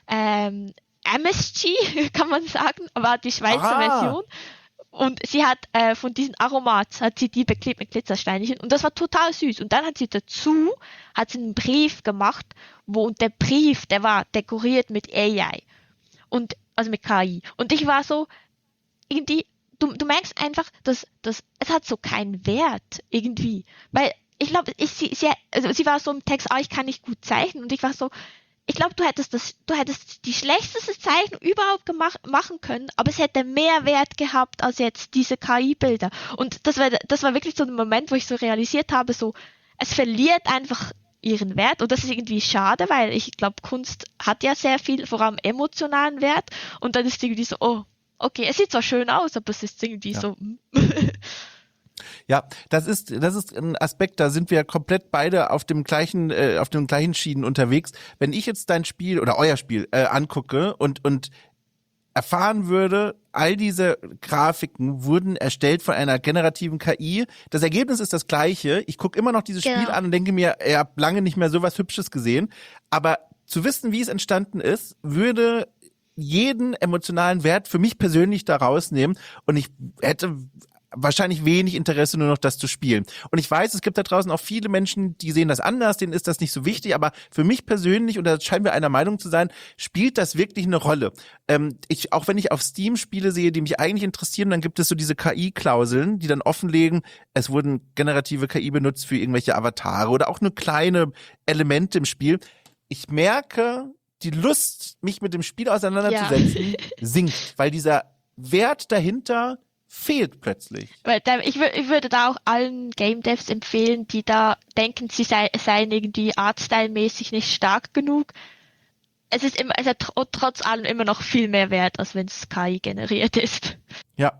MSG, kann man sagen, aber die Schweizer Version. Und sie hat von diesen Aromats, hat sie die beklebt mit Glitzersteinchen und das war total süß. Und dann hat sie einen Brief gemacht, und der Brief, der war dekoriert mit AI. Also mit KI. Und ich war so, irgendwie, du merkst einfach, dass es hat so keinen Wert irgendwie. Weil ich glaube, sie war so im Text, ich kann nicht gut zeichnen. Und ich war so, ich glaube, du hättest die schlechteste Zeichnung überhaupt machen können, aber es hätte mehr Wert gehabt als jetzt diese KI-Bilder. Und das war wirklich so ein Moment, wo ich so realisiert habe, so, es verliert einfach ihren Wert und das ist irgendwie schade, weil ich glaube, Kunst hat ja sehr viel, vor allem emotionalen Wert und dann ist irgendwie so, oh, okay, es sieht zwar schön aus, aber es ist irgendwie so. Ja, das ist ein Aspekt, da sind wir komplett beide auf dem gleichen Schienen unterwegs. Wenn ich jetzt dein Spiel oder euer Spiel angucke und erfahren würde, all diese Grafiken wurden erstellt von einer generativen KI. Das Ergebnis ist das gleiche. Ich gucke immer noch dieses Spiel an und denke mir, ich habe lange nicht mehr sowas Hübsches gesehen. Aber zu wissen, wie es entstanden ist, würde jeden emotionalen Wert für mich persönlich da rausnehmen. Und ich hätte wahrscheinlich wenig Interesse nur noch, das zu spielen. Und ich weiß, es gibt da draußen auch viele Menschen, die sehen das anders, denen ist das nicht so wichtig, aber für mich persönlich, und da scheinen wir einer Meinung zu sein, spielt das wirklich eine Rolle. Auch wenn ich auf Steam Spiele sehe, die mich eigentlich interessieren, dann gibt es so diese KI-Klauseln, die dann offenlegen, es wurden generative KI benutzt für irgendwelche Avatare oder auch nur kleine Elemente im Spiel. Ich merke, die Lust, mich mit dem Spiel auseinanderzusetzen, sinkt, weil dieser Wert dahinter fehlt plötzlich. Weil ich würde da auch allen Game Devs empfehlen, die da denken, sie seien irgendwie artstyle-mäßig nicht stark genug. Es hat trotz allem immer noch viel mehr Wert, als wenn es KI generiert ist. Ja.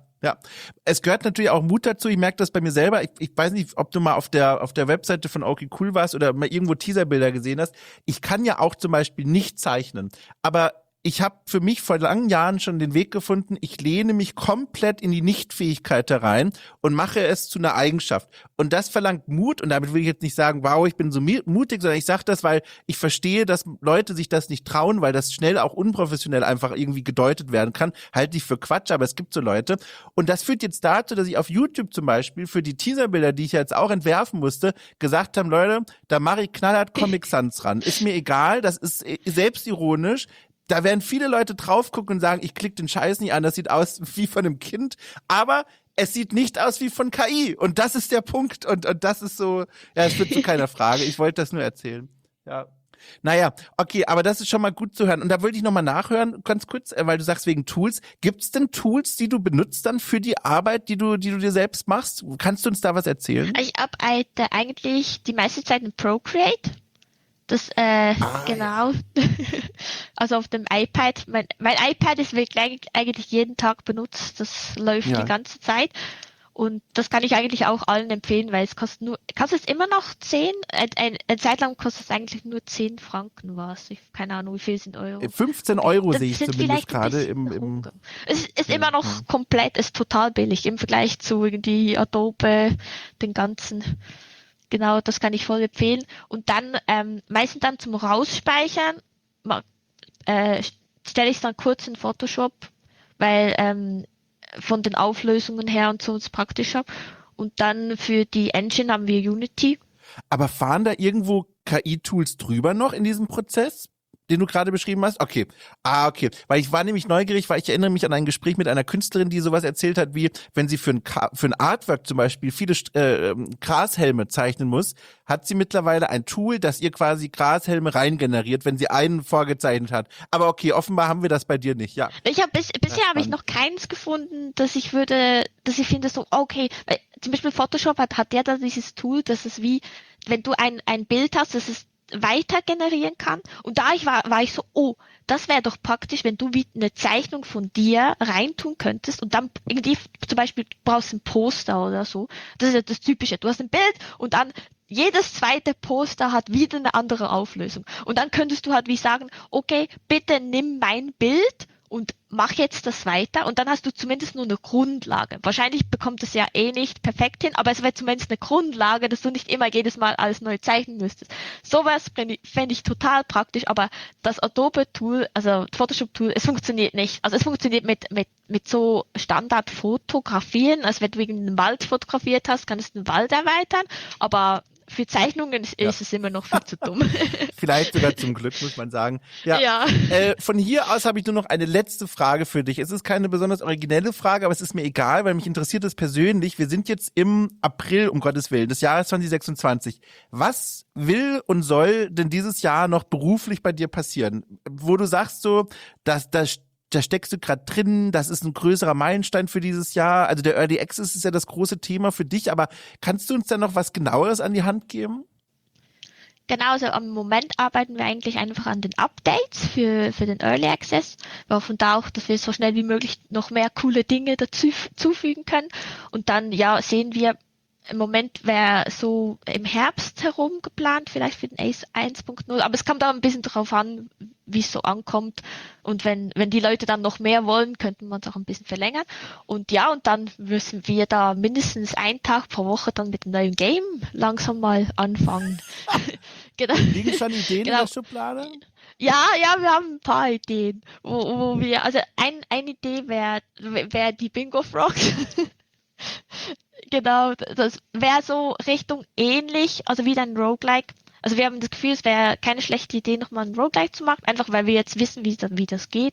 Es gehört natürlich auch Mut dazu. Ich merke das bei mir selber. Ich weiß nicht, ob du mal auf der Webseite von Okay Cool warst oder mal irgendwo Teaserbilder gesehen hast. Ich kann ja auch zum Beispiel nicht zeichnen. Aber ich habe für mich vor langen Jahren schon den Weg gefunden, ich lehne mich komplett in die Nichtfähigkeit herein und mache es zu einer Eigenschaft. Und das verlangt Mut und damit will ich jetzt nicht sagen, wow, ich bin so mutig, sondern ich sage das, weil ich verstehe, dass Leute sich das nicht trauen, weil das schnell auch unprofessionell einfach irgendwie gedeutet werden kann. Halte ich für Quatsch, aber es gibt so Leute. Und das führt jetzt dazu, dass ich auf YouTube zum Beispiel für die Teaserbilder, die ich jetzt auch entwerfen musste, gesagt habe, Leute, da mache ich knallhart Comic Sans ran. Ist mir egal, das ist selbstironisch. Da werden viele Leute drauf gucken und sagen, ich klicke den Scheiß nicht an, das sieht aus wie von einem Kind, aber es sieht nicht aus wie von KI und das ist der Punkt und das ist so, ja, es wird zu keiner Frage, ich wollte das nur erzählen. Ja. Naja, okay, aber das ist schon mal gut zu hören und da wollte ich nochmal nachhören, ganz kurz, weil du sagst wegen Tools, gibt's denn Tools, die du benutzt dann für die Arbeit, die du dir selbst machst? Kannst du uns da was erzählen? Ich arbeite eigentlich die meiste Zeit in Procreate. Das, genau. Also auf dem iPad. Mein iPad ist wirklich eigentlich jeden Tag benutzt. Das läuft die ganze Zeit. Und das kann ich eigentlich auch allen empfehlen, weil es kostet immer noch 10, eine Zeit lang kostet es eigentlich nur 10 Franken was. Keine Ahnung, wie viel sind Euro? 15 Euro sehe ich zumindest gerade im Es ist immer noch komplett, ist total billig im Vergleich zu irgendwie Adobe, den ganzen. Genau, das kann ich voll empfehlen. Und dann, meistens dann zum Rausspeichern, stelle ich es dann kurz in Photoshop, weil von den Auflösungen her und so ist es praktischer. Und dann für die Engine haben wir Unity. Aber fahren da irgendwo KI-Tools drüber noch in diesem Prozess, den du gerade beschrieben hast? Okay. Okay. Weil ich war nämlich neugierig, weil ich erinnere mich an ein Gespräch mit einer Künstlerin, die sowas erzählt hat, wie wenn sie für ein Artwork zum Beispiel viele Grashelme zeichnen muss, hat sie mittlerweile ein Tool, das ihr quasi Grashelme reingeneriert, wenn sie einen vorgezeichnet hat. Aber okay, offenbar haben wir das bei dir nicht, ja. Bisher habe ich noch keins gefunden, dass ich finde so, okay, weil zum Beispiel Photoshop hat ja da dieses Tool, dass es wie, wenn du ein Bild hast, dass es weiter generieren kann. Und da war ich so, oh, das wäre doch praktisch, wenn du wie eine Zeichnung von dir reintun könntest und dann irgendwie zum Beispiel du brauchst ein Poster oder so. Das ist ja das Typische. Du hast ein Bild und dann jedes zweite Poster hat wieder eine andere Auflösung. Und dann könntest du halt wie sagen, okay, bitte nimm mein Bild und mach jetzt das weiter und dann hast du zumindest nur eine Grundlage. Wahrscheinlich bekommt es ja eh nicht perfekt hin, aber es wäre zumindest eine Grundlage, dass du nicht immer jedes Mal alles neu zeichnen müsstest. Sowas fände ich total praktisch, aber das Adobe-Tool, also Photoshop-Tool, es funktioniert nicht. Also es funktioniert mit so Standard-Fotografien, also wenn du einen Wald fotografiert hast, kannst du den Wald erweitern, aber für Zeichnungen ist es immer noch viel zu dumm. Vielleicht sogar zum Glück, muss man sagen. Ja. Von hier aus habe ich nur noch eine letzte Frage für dich. Es ist keine besonders originelle Frage, aber es ist mir egal, weil mich interessiert es persönlich. Wir sind jetzt im April, um Gottes Willen, des Jahres 2026. Was will und soll denn dieses Jahr noch beruflich bei dir passieren? Wo du sagst so, dass da steckst du gerade drin, das ist ein größerer Meilenstein für dieses Jahr. Also der Early Access ist ja das große Thema für dich, aber kannst du uns da noch was Genaueres an die Hand geben? Genau, also am Moment arbeiten wir eigentlich einfach an den Updates für den Early Access. Wir hoffen da auch, dass wir so schnell wie möglich noch mehr coole Dinge dazu zufügen können. Und dann, sehen wir, im Moment wäre so im Herbst herum geplant, vielleicht für den Ace 1.0, aber es kommt auch ein bisschen darauf an, wie es so ankommt. Und wenn die Leute dann noch mehr wollen, könnten wir es auch ein bisschen verlängern. Und und dann müssen wir da mindestens einen Tag pro Woche dann mit einem neuen Game langsam mal anfangen. Genau. Liegen schon Ideen in der Schublade? Ja, wir haben ein paar Ideen, wo wir, also eine Idee wäre die Bingo Frogs. Genau, das wäre so Richtung ähnlich, also wie ein Roguelike. Also wir haben das Gefühl, es wäre keine schlechte Idee, nochmal ein Roguelike zu machen, einfach weil wir jetzt wissen, wie das geht.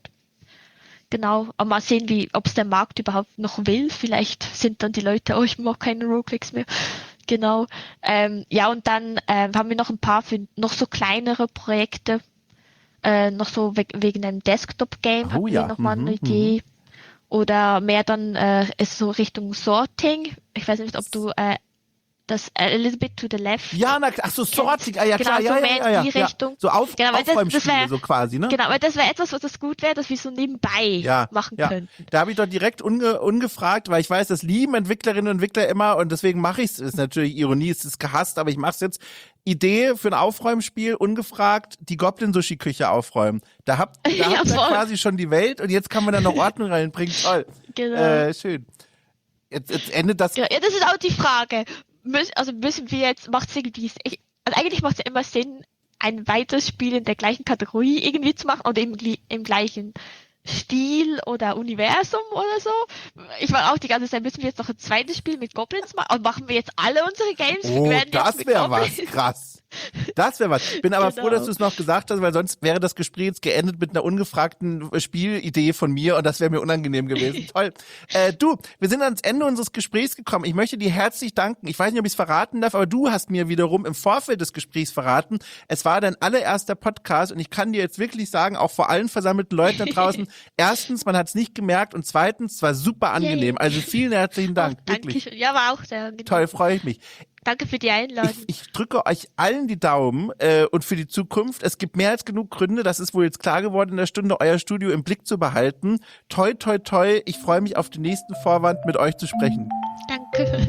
Genau, aber mal sehen, ob es der Markt überhaupt noch will. Vielleicht sind dann die Leute, ich mag keine Roguelikes mehr. Genau. Und dann haben wir noch ein paar für noch so kleinere Projekte, noch so wegen einem Desktop-Game hatten wir nochmal eine Idee. Oder mehr dann ist so Richtung Sorting. Ich weiß nicht, ob du das a little bit to the left. Ja, so Sorting, ja klar, genau, so mehr in die Richtung. So Aufräumspiele, so quasi, ne? Genau, weil das wäre etwas, was das gut wäre, dass wir so nebenbei machen könnten. Da habe ich doch direkt ungefragt, weil ich weiß, das lieben Entwicklerinnen und Entwickler immer und deswegen mache ich es. Ist natürlich Ironie, es ist gehasst, aber ich mache es jetzt. Idee für ein Aufräumspiel, ungefragt, die Goblin-Sushi-Küche aufräumen. Da habt ihr quasi schon die Welt und jetzt kann man da noch Ordnung reinbringen. Toll. Genau. Schön. Jetzt endet das. Ja, das ist auch die Frage. Müssen wir jetzt, eigentlich macht es ja immer Sinn, ein weiteres Spiel in der gleichen Kategorie irgendwie zu machen oder im gleichen Stil oder Universum oder so. Ich war auch die ganze Zeit, müssen wir jetzt noch ein zweites Spiel mit Goblins machen? Und machen wir jetzt alle unsere Games? Das wäre was, krass. Das wäre was. Bin aber froh, dass du es noch gesagt hast, weil sonst wäre das Gespräch jetzt geendet mit einer ungefragten Spielidee von mir und das wäre mir unangenehm gewesen. Toll. Du, wir sind ans Ende unseres Gesprächs gekommen. Ich möchte dir herzlich danken. Ich weiß nicht, ob ich es verraten darf, aber du hast mir wiederum im Vorfeld des Gesprächs verraten. Es war dein allererster Podcast und ich kann dir jetzt wirklich sagen, auch vor allen versammelten Leuten da draußen, erstens, man hat es nicht gemerkt und zweitens, es war super angenehm. Also vielen herzlichen Dank. Wirklich. Ja, war auch sehr angenehm. Toll, freue ich mich. Danke für die Einladung. Ich drücke euch allen die Daumen und für die Zukunft. Es gibt mehr als genug Gründe, das ist wohl jetzt klar geworden in der Stunde, euer Studio im Blick zu behalten. Toi, toi, toi. Ich freue mich auf den nächsten Vorwand, mit euch zu sprechen. Danke.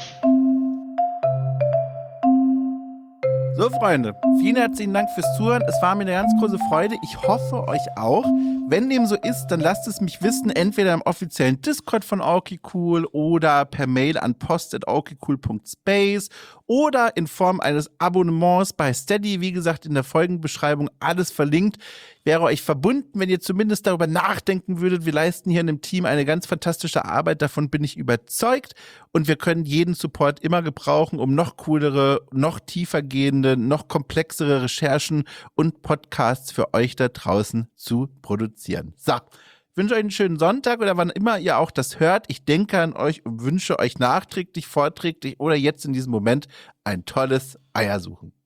So, Freunde, vielen herzlichen Dank fürs Zuhören. Es war mir eine ganz große Freude. Ich hoffe, euch auch. Wenn dem so ist, dann lasst es mich wissen, entweder im offiziellen Discord von OkiCool oder per Mail an post@okicool.space oder in Form eines Abonnements bei Steady. Wie gesagt, in der Folgenbeschreibung alles verlinkt. Wäre euch verbunden, wenn ihr zumindest darüber nachdenken würdet. Wir leisten hier in dem Team eine ganz fantastische Arbeit, davon bin ich überzeugt. Und wir können jeden Support immer gebrauchen, um noch coolere, noch tiefer gehende, noch komplexere Recherchen und Podcasts für euch da draußen zu produzieren. So, ich wünsche euch einen schönen Sonntag oder wann immer ihr auch das hört. Ich denke an euch und wünsche euch nachträglich, vorträglich oder jetzt in diesem Moment ein tolles Eiersuchen.